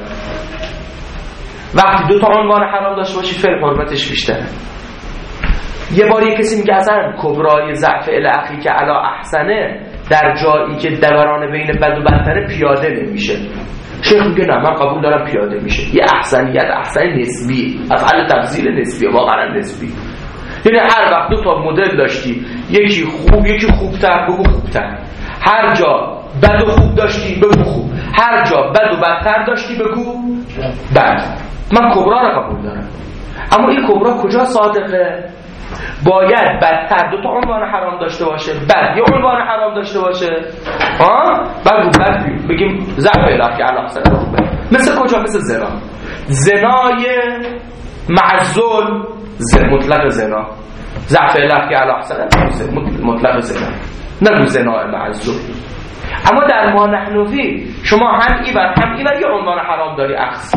B: وقتی دو تا عنوان حرام داشته باشی فعل حرمتش بیشتره. یه بار یه کسی میگه اصلا کبرای ضعف الاخی که علا احسنه در جایی که دوران بین بد و بدتره پیاده نمیشه. شیخ میگه نه من قبول دارم پیاده میشه. یه احسنیت احسن نسبی از حل تفضیل نسبی واقعا نسبی. یعنی هر وقت دو تا مدل داشتی یکی خوب یکی خوبتر بگو خوبتر. هر جا بد و خوب داشتی بگو خوب. هر جا بد و بدتر داشتی بگو بد. من کبرا رو قبول دارم. اما این کبرا کجا صادقه؟ باید بدتر دو تا عنوان حرام داشته باشه بد یه عنوان حرام داشته باشه بعد بگیم ضعف الهی علی حسن مثل کجا؟ مثل زنا. زنای معزول مطلق زنا. ضعف الهی علی حسن مطلق زنا. نگو زنا معزول. اما در ما نحنفی شما هم ایور یه عنوان حرام داری اخذ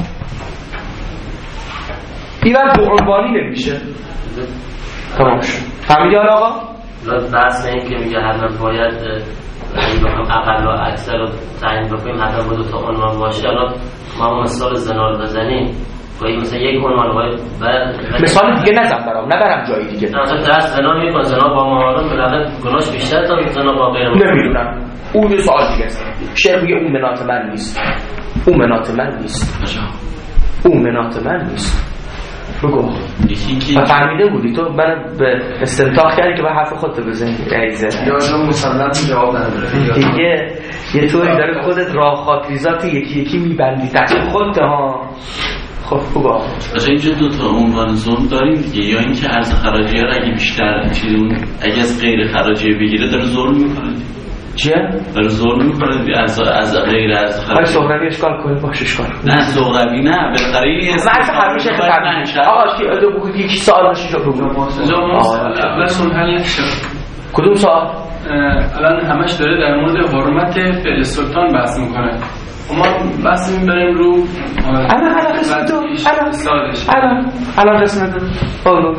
B: ایور دو عنوانی نمیشه. تمام شد. فهمیدی حالا آقا؟
D: بحث این که میگه حتما باید این بخوام اقل و اکثر رو تعیین بکنیم حتما با دو تا عنوان باشه. حالا ما مثال زنا رو بزنیم گاهی مثلا یک عنوان باید
B: مثال دیگه نزن نبرم جایی دیگه.
D: مثلا درست زنا میگه زنا با محرم بلغت گناهش بیشتر تا زنا با غیر محرم.
B: نمیدونم اون یه سوال دیگه است. شعر میگه اون منات من نیست. اون منات من نیست. اون منات من نیست. بگو فهمیده بودی تو من به استنتاق کردی که به حرف خودت بزنی ایزه
E: یا شما مسلم جواب نداره
B: دیگه یه طوری داره خودت راه خاطریزات یکی میبندی تحت خودت ها. خب بگو
F: اصلا اینجا دو تا عنوان ظلم داریم دیگه. یا اینکه ارز خراجیه رو اگه بیشتر اگه از غیر خراجیه بگیره داره ظلم میکنه.
B: چیه؟
F: داره ظلم میکنه از غیر از خراجیه.
B: سهروی اشکال کنی باش اشکال
F: نه سهروی نه بالاخره این
B: مثلا همیشه فهمیدم آقا یکی سوال داشتی رو بگو.
A: اولشون حل نشد.
B: کدوم سوال؟
A: الان همش داره در مورد حرمت فعل سلطان بحث میکنه. ما بحث میبریم رو
B: الان قسم دو الان قسم دو بگو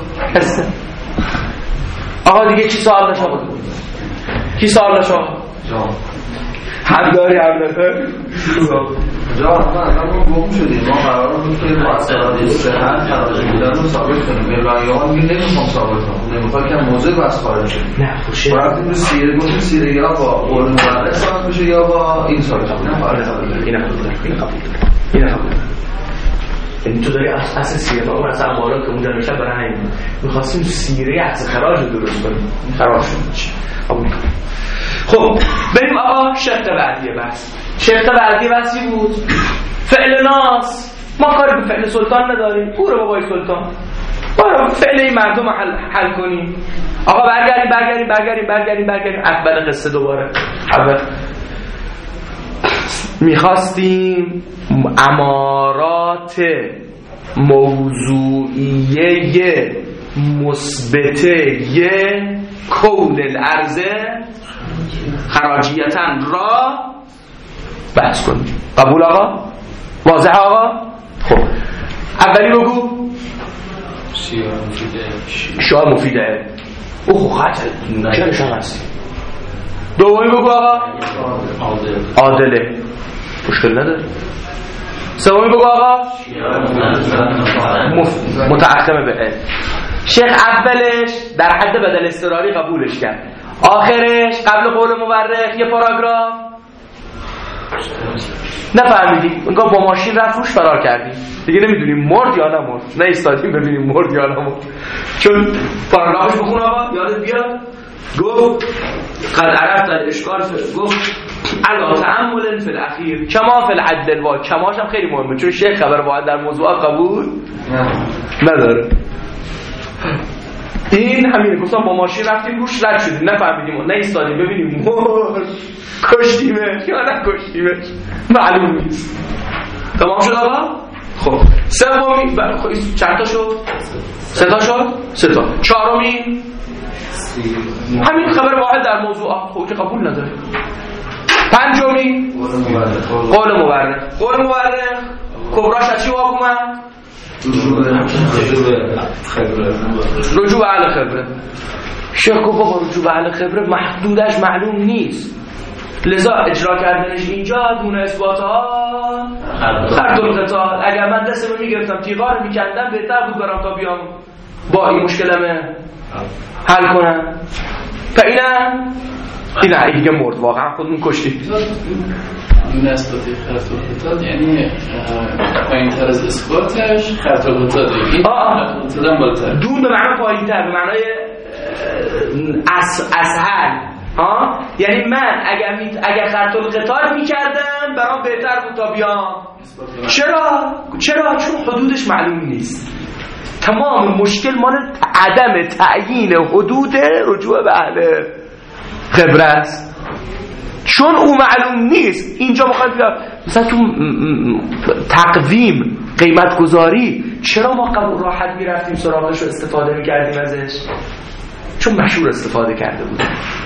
B: آقا دیگه کی سوال داشت آقا؟ کی سوال داشت آقا؟ هم داری هم نداری
E: ما گم شدیم. ما قرار بود که مؤثرات صحت خراجی بودن رو ثابت کنیم. بلبنی ها میگه نمیخوام ثابت کنم نمیخواد که موضوع بحث خارج شد.
B: نه خوشه
E: باید رو سیره گفتیم سیره یا با قول مورد ثابت بشه یا با این ثابت کنیم.
B: این قبول یعنی تو داری اصل سیره با اون اصلا امارات که اونجا نوشتن برای همین میخواستیم سیره عکس خراج رو درست کنیم. خراج شد قبول کنیم. خب بریم آقا شرط بعدی بحث. شرط بعدی بحثی بود فعل ناس. ما کاری به فعل سلطان نداریم. برو بابای سلطان برو فعل این مردم حل کنیم. آقا برگردیم اول قصه دوباره. اول میخواستیم امارات موضوعیه مثبته کون الارض خراجیتن را بحث کنیم. قبول آقا؟ واضح آقا؟ خب اولی بگو شیعه مفیده او خطر چرشان هستی. دومی بگو آقا عادله مشکل نداره. سومی بگو آقا متعقمه به علم. شیخ اولش در حد بدل اضطراری قبولش کرد. آخرش قبل قول مورخ یه پاراگراف نفهمیدیم. انگار با ماشین رفت روش فرار کردیم دیگه نمیدونیم مرد یا نمرد. نه ایستادیم ببینیم مرد یا نمرد. چون پاراگرافش بخون آقا یادت بیاد. گفت قد عرفت الاشکال گفت علا تعمل فی الاخیر کما فی العدل و کماش هم خیلی مهمه چون شیخ خبر واحد در موضوعات قبول نداره. این همینه. گفتم با ماشین رفتیم روش رد شدیم نفهمیدیم نه ایستادیم ببینیم کشتیمش یا نه کشتیمش معلوم نیست. تمام شد آقا؟ خب سومی چند تا شد؟ 3 تا شد؟ 3 تا. چهارمی همین خبر واحد در موضوع خب که قبول نداره. پنجمی قول مورخ. قول مورخ کبراش از چی واقع رجوع به اهل خبره. شیخ گفت با رجوع به اهل خبره محدودش معلوم نیست، لذا اجرا کردنش اینجا دون اثبات ها خرد القتال. اگر من دستمو میگرفتم تیغا رو میکندم بهتر بود برام تا بیام با این مشکلمه حل کنم. این دیگه مرد واقعا خودمون کشتیم.
A: دون اثباتی خرد القتال یعنی پایین تر از اثباتش خرد القتال بالاتر.
B: دون به معنی پایین تر، به معنای اسهل. یعنی من اگر خرد القتال میکردم برام بهتر بود تا بیام. چرا؟ چون حدودش معلوم نیست. تمام مشکل مال عدم تعیین حدود رجوع به اهل خبره است. چون او معلوم نیست اینجا مخالف مثلا تو تقویم قیمت گذاری چرا ما قبول راحت میرفتیم سراغش و استفاده میکردیم ازش؟ چون مشهور استفاده کرده بود.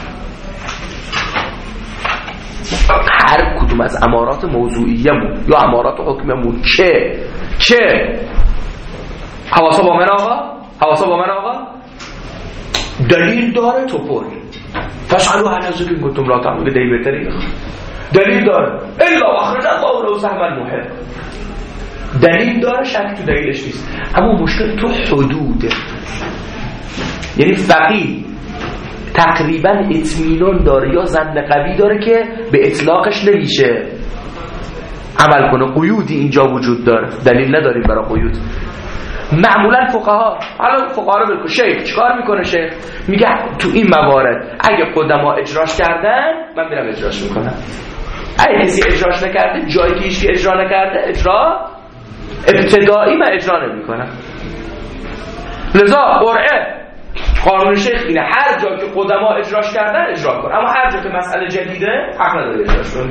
B: هر کدوم از امارات موضوعیمون یا امارات حکممون که حواسا با من آقا دلیل داره توپر فشعلو هنازو که گفتم را تعمل دلیل بهتری دلیل داره الا آخرت الله لو سهم المحب دلیل داره، شک تو دلیلش نیست، اما مشکل تو حدوده. یعنی فقیه تقریبا اطمینان داره یا ظن قوی داره که به اطلاقش نمیشه عمل کنه. قیودی اینجا وجود داره، دلیل نداریم برای قیود. معمولا فقها حالا فقها رو بلکن شیخ چیکار میکنه؟ شیخ میگه تو این موارد اگه قدما اجراش کردن من میرم اجراش میکنم، اگه کسی اجراش نکرده جایی که هیچ کی اجرا نکرده اجرا ابتدایی من اجرا نمیکنم. لذا قرعه قانون شیخ اینه هر جا که قدما اجراش کردن اجرا کن، اما هر جا که مسئله جدیده حق نداره اجراش کن.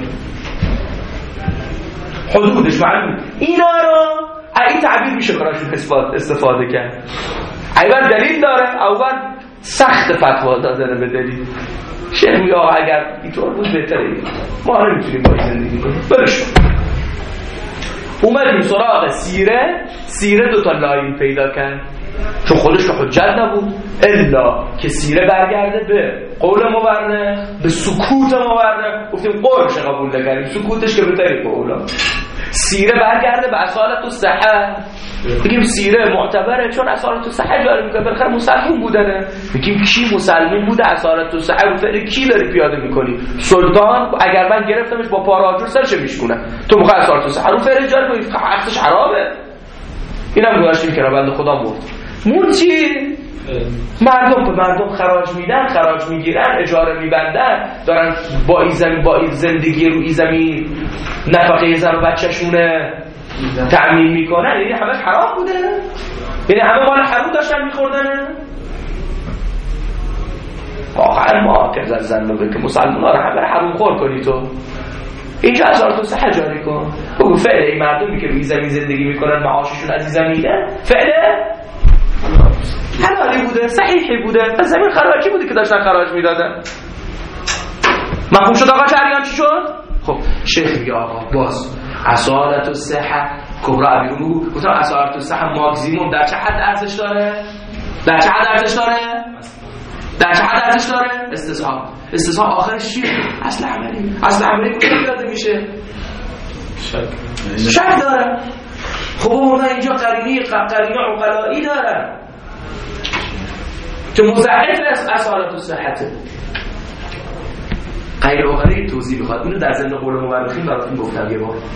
B: حدودش معلوم. اینا رو این تعبیر میشه براشون استفاده کرد. اول دلیل داره، اول سخت فتوا دادن به دلیل. شیخ میگه اگر اینطور بود بهتره، ما نمیتونیم با این زندگی کنیم برش. اومدیم سراغ سیره 2 تا لاین پیدا کرد، چون خودش که حجت نبود الا که سیره برگرده به قول مورخ، به سکوت مورخ. گفتیم قولش قبول نکردیم، سکوتش که به طریق قولا. سیره برگرده به اصالت و صحه، بگیم سیره معتبره چون اصالت و صحه جاری میکنه، بالاخره مسلمون بودنه. بگیم کی مسلمون بوده؟ اصالت و صحه رو فعل کی داری پیاده میکنی؟ سلطان اگر من گرفتمش با پاراجور سرش میشکنه، تو میخوای اصالت و صحه رو فعل جاری کنی، عکسش حرامه. اینم گذاشتیم که بنده خدا مرد چی؟ مردم به مردم خراج میدن، خراج میگیرن، اجاره میبندن، دارن با این زندگی رو این زمین نفقه زن و بچه‌شونه تأمین میکنن. یعنی همه حرام بوده؟ یعنی همه مال حرام داشتن میخوردن؟ واقعا ما که زن رو که مسلمان ها رو همه حرام خور کنی تو اینجا اصلا تو صحه جاری کن. بگو فعل این مردمی که روی زمین زندگی میکنن معاششون از این زمینه فعله حلالی بوده، صحیحی بوده، از زمین خراجی بوده که داشتن خراج میدادن. مفهوم شد آقا جریان چی شد؟ خب شیخ میگه آقا باز اصالت و صحه کبرا عبیرون بگو. گفتم اصالت و صحه ماکزیموم در چه حد ارزش داره؟ در چه حد ارزش داره؟ در چه حد ارزش داره؟ استصحاب آخرش چیه؟ اصل عملی کجا پیاده میشه؟ شک داره. خب اونا اینجا قرینه عقلایی دارن که مضاعف اصالت و صحته. غیر عقلایی توضیح بخواد اینو در ضمن قول مورخین براتون گفتم یه بار.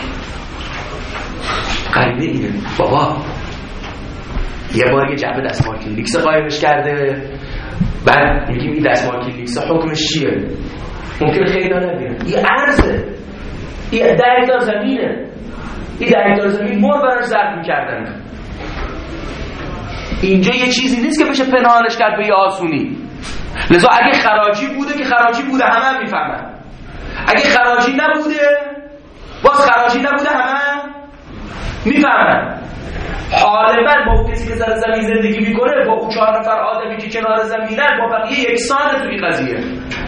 B: قرینه اینه بابا یه بار یه جعبه دستمال کلینیکس قایمش کرده، بعد میگیم این دستمال کلینیکس حکمش چیه؟ ممکنه خیلی نبینه یه ارزه، یه 10 هکتار زمینه، این 10 هکتار زمین مر براش زرد میکردن. اینجا یه چیزی نیست که بشه پنهانش کرد به یه آسونی. لذا اگه خراجی بوده که خراجی بوده همه میفهمن، اگه خراجی نبوده باز خراجی نبوده همه میفهمن. حال من با کسی که سر زمین زندگی میکنه با اون 4 نفر آدمی که کنار زمینن با بقیه یکسانه تو این قضیه،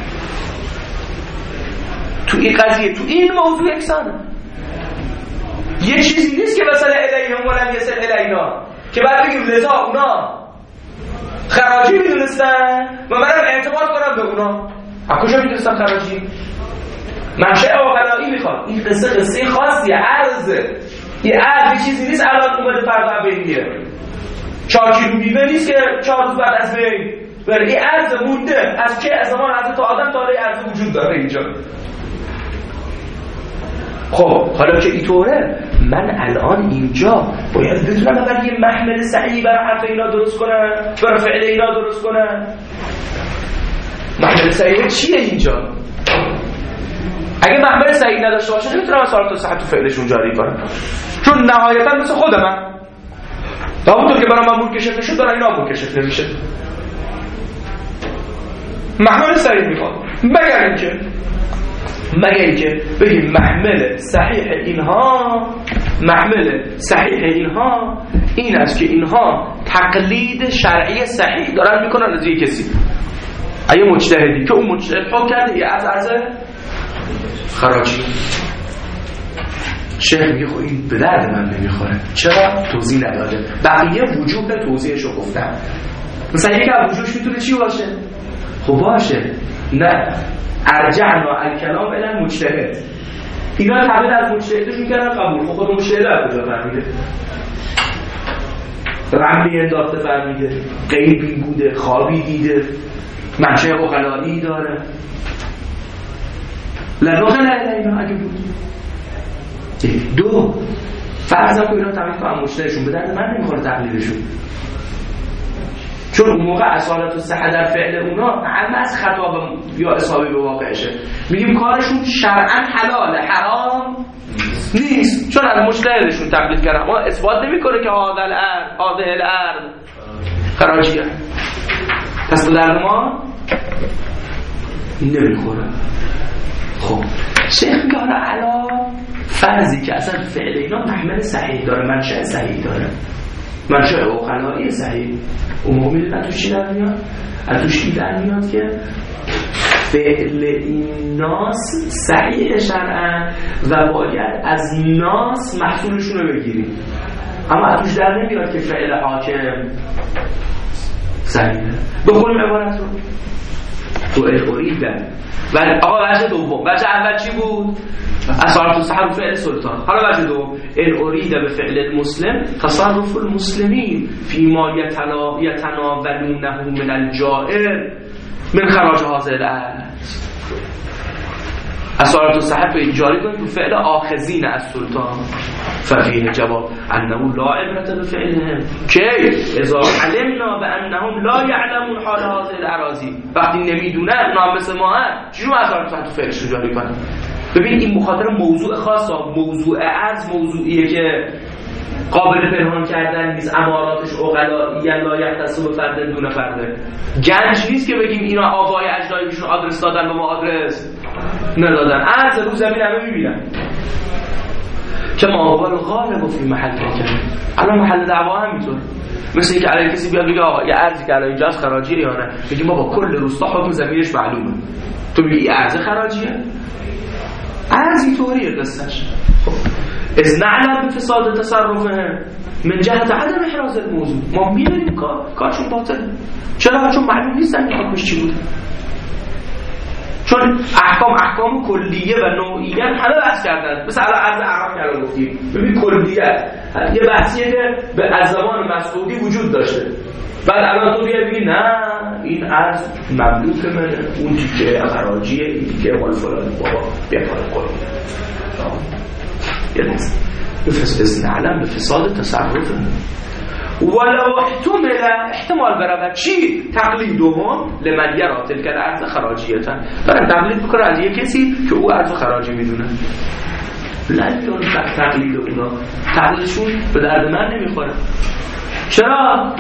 B: تو این قضیه، تو این موضوع یکسانه. یه چیزی نیست که مثلا الیهم ولم یصل الینا که بعد بگیم لذا اونا خراجی میدونستن و منم اعتماد کنم به اونا. از کجا میدونستم خراجی؟ منشأ عقلایی میخواد. این قصه خاصیه، عرضه. یه عرض چیزی نیست الان اومده فردا بینیه 4 کیلو میوه نیست که 4 روز بعد از بین بره. این عرض مونده از که از زمان حضرت آدم تا حالا عرض وجود داره اینجا. خب حالا که اینطوره من الان اینجا باید بتونم اول یه محمل صحیحی برای حرف اینا درست کنم، برای فعل اینا درست کنم. محمل صحیح چیه اینجا؟ اگه محمل صحیح نداشته باشه نمیتونم اصالت و صحت و فعلشون جاری کنم، چون نهایتا مثل خود من همونطور که برای من مول کشف نشد برای اینا مول کشف نمیشه. محمل صحیح میخواد مگر اینکه بگیم محمل صحیح اینها این است که اینها تقلید شرعی صحیح دارن میکنن از یک کسی، اگه مجتهدی که اون مجتهد حکم کرده از خراجی. شیخ میگه خب این به درد من نمیخوره. چرا؟ توضیح نداده. بقیه وجوه توضیحشو گفتم. مثلا یکی از وجوهش میتونه چی باشه؟ خب باشه نه ارجعنا الکلام الی مجتهد، اینا تقلید از مجتهدش میکردن قبول. خب خود مجتهد از کجا فهمیده؟ رملی انداخته فهمیده، غیبی بوده، خوابی دیده، منشأ عقلایی داره. لنقل اینا اگه بود. 2 فرض کنم اینا تقلید کنم مجتهدشون به درد من نمیخوره تقلیدشون، چون اون موقع اصالت و صحت در فعل اونا همه از خطاب یا اصابه به واقعشه. میگیم کارشون شرعاً حلاله، حرام نیست، چون از مجتهدشون تقلید کردن. اما اثبات نمیکنه که هذا الارض خراجیه، پس به درد ما نمیخوره. خب شیخ میگه حالا علا فرضی که اصلا فعل اینا محمل صحیح داره، منشأ صحیح داره، منشأ عقلایی صحیح، اون موقع میدونن توش چی در میاد؟ از توش این در میاد که فعل این ناس صحیح شرعاً و باید از ناس محصولشون رو بگیریم، اما از توش در نمیاد که فعل حاکم صحیحه. بخونیم عبارت رو تو اریدن. و آقا وجه دوم، وجه اول چی بود؟ اصالت و صحت فعل سلطان. حالا وجه دوم ان اريد بفعل المسلم تصرف المسلمین فيما يتناولونه من الجائر من خراج هذا الارض. اصالت و صحت رو جاری کنید تو فعل آخذین از سلطان. ففیه جواب انه لا عبرت بفعلهم که اذا علمنا بانهم لا يعلمون حال هذه الاراضی، وقتی نمیدونن اونا مثل ما هست چجوری اصالت و صحت تو فعلش رو جاری کنن؟ ببین این مخاطر موضوع خاصه، موضوع عرض موضوعیه که قابل پنهان کردن نیست، اماراتش عقلایی لا یختص بفرد دون فرده. گنج نیست که بگیم اینا آبای اجدادیشون آدرس دادن و ما آدرس ندادن. عرض رو زمین همه میبینن که ما هو الغالب فی محل کردن. الان محل دعوا هم میطور مثل اینکه علی کسی بیاد بگه آقا یه ارزی که الان اینجاست خراجیه یا نه، بگیم ما با کل روستا حکم زمینش معلومه، تو میگی این ارز خراجیه؟ ارزی طوریه قصهش. از نعلم به فساد تصرفه من جهت عدم احراز الموضوع، ما میبینیم کارشون باطل. چرا؟ چون معلوم نیستن این حکمش چی بود، چون احکام کلیه و نوعیه همه بحث کردن. مثلا عرض اعراف کردن گفتیم ببین کلیه یه بحثیه که از زمان مسعودی وجود داشته، بعد الان تو بیای بگی نه این عرض مملوک منه، اون تیکه خراجیه، این تیکه مال فلان بابا بیا کار کنیم. یه لحظه نعلم به فساد تصرف ولو احتمال برود چی؟ تقلیدهم لمن یرا تلک الارض خراجیتن، دارن تقلید بکنه از یه کسی که او ارز خراجی میدونه. لن تقلید اونا تقلیدشون به درد من نمیخوره. چرا؟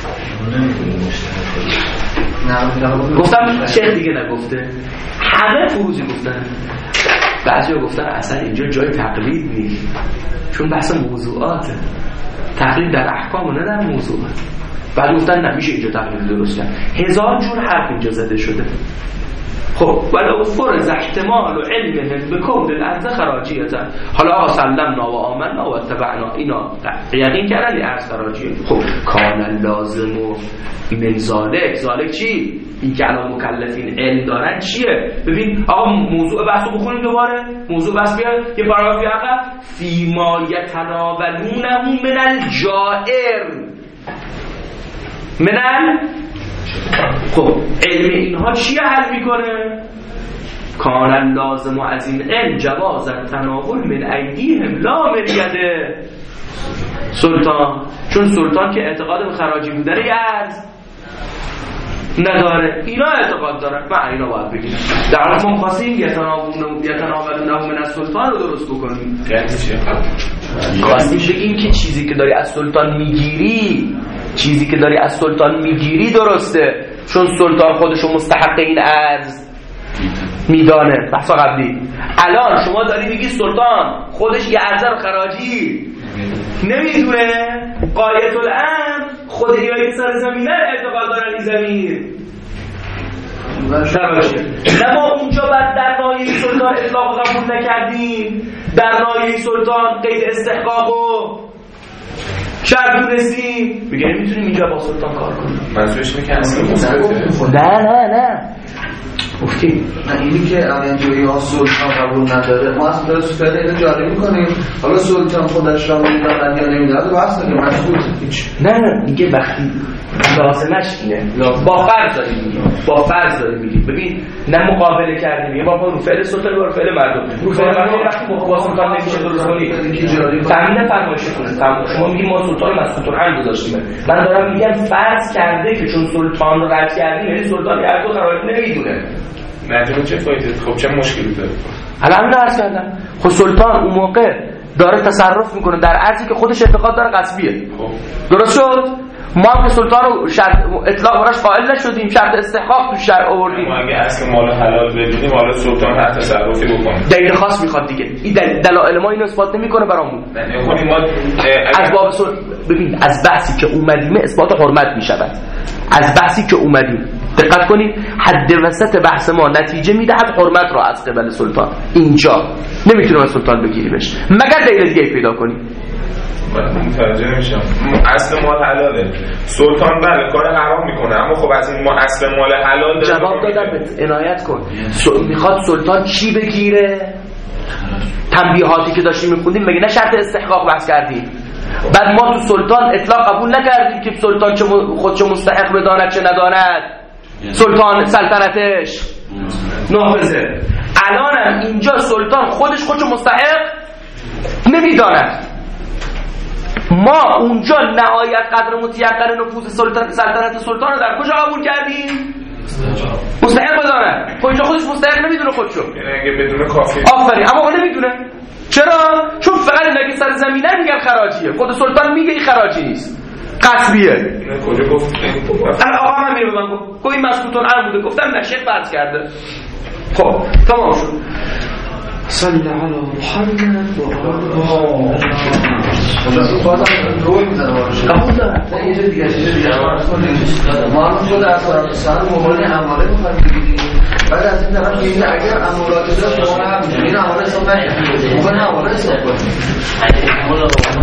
B: گفتم شیخ دیگه نگفته، همه فروزی گفتن. بعضی ها گفتن اصلا اینجا جای تقلید نیست، چون بحث موضوعاته، تقلید در احکام و نه در موضوعات. بعد گفتن نمیشه اینجا تقلید درست کرد. هزار جور حرف اینجا زده شده. خب ولو فرض احتمال و علمهم بکون الارض خراجیه. حالا آقا سلمنا و آمنا و اتبعنا، اینا یقین کردن این ارض خراجیه. خب کان لازم و من ذالک چی؟ این که الان مکلفین علم دارن چیه؟ ببین آقا موضوع بحثو بخونیم دوباره. موضوع بحث بیاد یه پاراگرافی عقب. فیما یتناولونه من الجائر خب علم اینها چیه حل میکنه؟ کان لازم و از این علم جواز تناول من ایدیهم لا من یده سلطان، چون سلطان که اعتقاد به خراجی بودن ارز نداره، اینا اعتقاد دارن، من اینا باید بگیرم. در حال ما خواستیم یتناولونه من از سلطان رو درست بکنیم. خواستیم بگیم که چیزی که داری از سلطان میگیری درسته، چون سلطان خودشو مستحق این ارز میدانه. بحثا قبلی. الان شما داری میگی سلطان خودش یه ارز رو خراجی نمیدونه، قایت الامر خود ایرانی سر زمینه اعتقاد دارن این زمین نه ما اونجا بعد در نایه سلطان اطلاق قبول نکردیم، در نایه سلطان قید استحقاق و شرط دونستیم، میگه نمیتونیم اینجا با سلطان کار کنیم.
A: منظورش اینه که اصلا
B: نه گفتیم
E: نه اینی که اینجوری ها سلطان قبول نداره، ما اصلا درست فعلا اینو جاری میکنیم، حالا سلطان خودش را میدارن یا نمیدارن بحث نگه مشکوت
B: نه میگه وقتی لازمش اینه با فرض داریم میگیم ببین نه مقابله کردیم، یه بابا رو فعل سلطان رو فعل مردم رو فعل مردم وقتی با سلطان نمیشه درست کنیم تامین فرمایشتونه. شما میگی ما سلطان رو مسئول هم گذاشتیم، من دارم میگم فرض کرده که چون سلطان رو رد کردیم یعنی سلطان هر دو قرار نمیدونه.
A: نجمه چه فایده؟ خب چه مشکلی داره؟
B: الان عرض کردم خب سلطان اون موقع داره تصرف میکنه در ارضی که خودش اعتقاد داره غصبیه.
A: خب
B: درست شد؟ ما هم که سلطان رو شرط اطلاق براش قائل نشدیم، شرط استحقاق تو شرع آوردیم.
A: ما اگه اصل مال حلال بدونیم حالا سلطان هر تصرفی بکنه
B: دلیل خاص میخواد دیگه. این دلایل ما اینو اثبات نمیکنه برامون.
A: یعنی ما
B: از باب ببین از بحثی که اومدیم اثبات حرمت میشود. از بحثی که اومدیم دقت کنید حد وسط بحث ما نتیجه میدهد حرمت را از قبل سلطان. اینجا نمیتونیم از سلطان بگیریمش مگر دلیل دیگه پیدا کنیم.
A: متوجه نمیشم. اصل مال حلاله، سلطان بله کار حرام میکنه، اما خب از این ما اصل مال حلال
B: جواب دادم بهت عنایت کن. میخواد سلطان چی بگیره؟ تنبیهاتی که داشتیم میخوندیم مگه نه شرط استحقاق بحث کردیم؟ بعد ما تو سلطان اطلاق قبول نکردیم که سلطان خودشو مستحق بداند چه نداند، سلطان سلطنتش نافذه. الانم اینجا سلطان خودشو مستحق نمیداند. ما اونجا نهایت قدر متیقن نفوذ سلطنت سلطان رو در کجا قبول کردیم؟ مستحق بداند. خب اینجا خودش مستحق نمیدونه خودشو،
A: یعنی اگه بدون کافی
B: آفرین، اما اون نمیدونه. چرا؟ چون فقط اینکه سر زمینه میگن خراجیه، خود سلطان میگه این خراجی نیست، قصبیه.
A: کجا گفت؟
B: الان آقا من میگم من گفت کوئی مسکوتون عام بوده، گفتم نشه فرض کرده. خب تمام شد. صلی علی محمد و آله.
E: روی میزنه باشه قبول دارم. یه جای دیگه ما هم شده از سر موبایل امواله میخوایم بگیریم، بعد از این طرف میگه اگر اموالات داشت شما هم این امواله حساب نکنید، موقع امواله حساب کنید.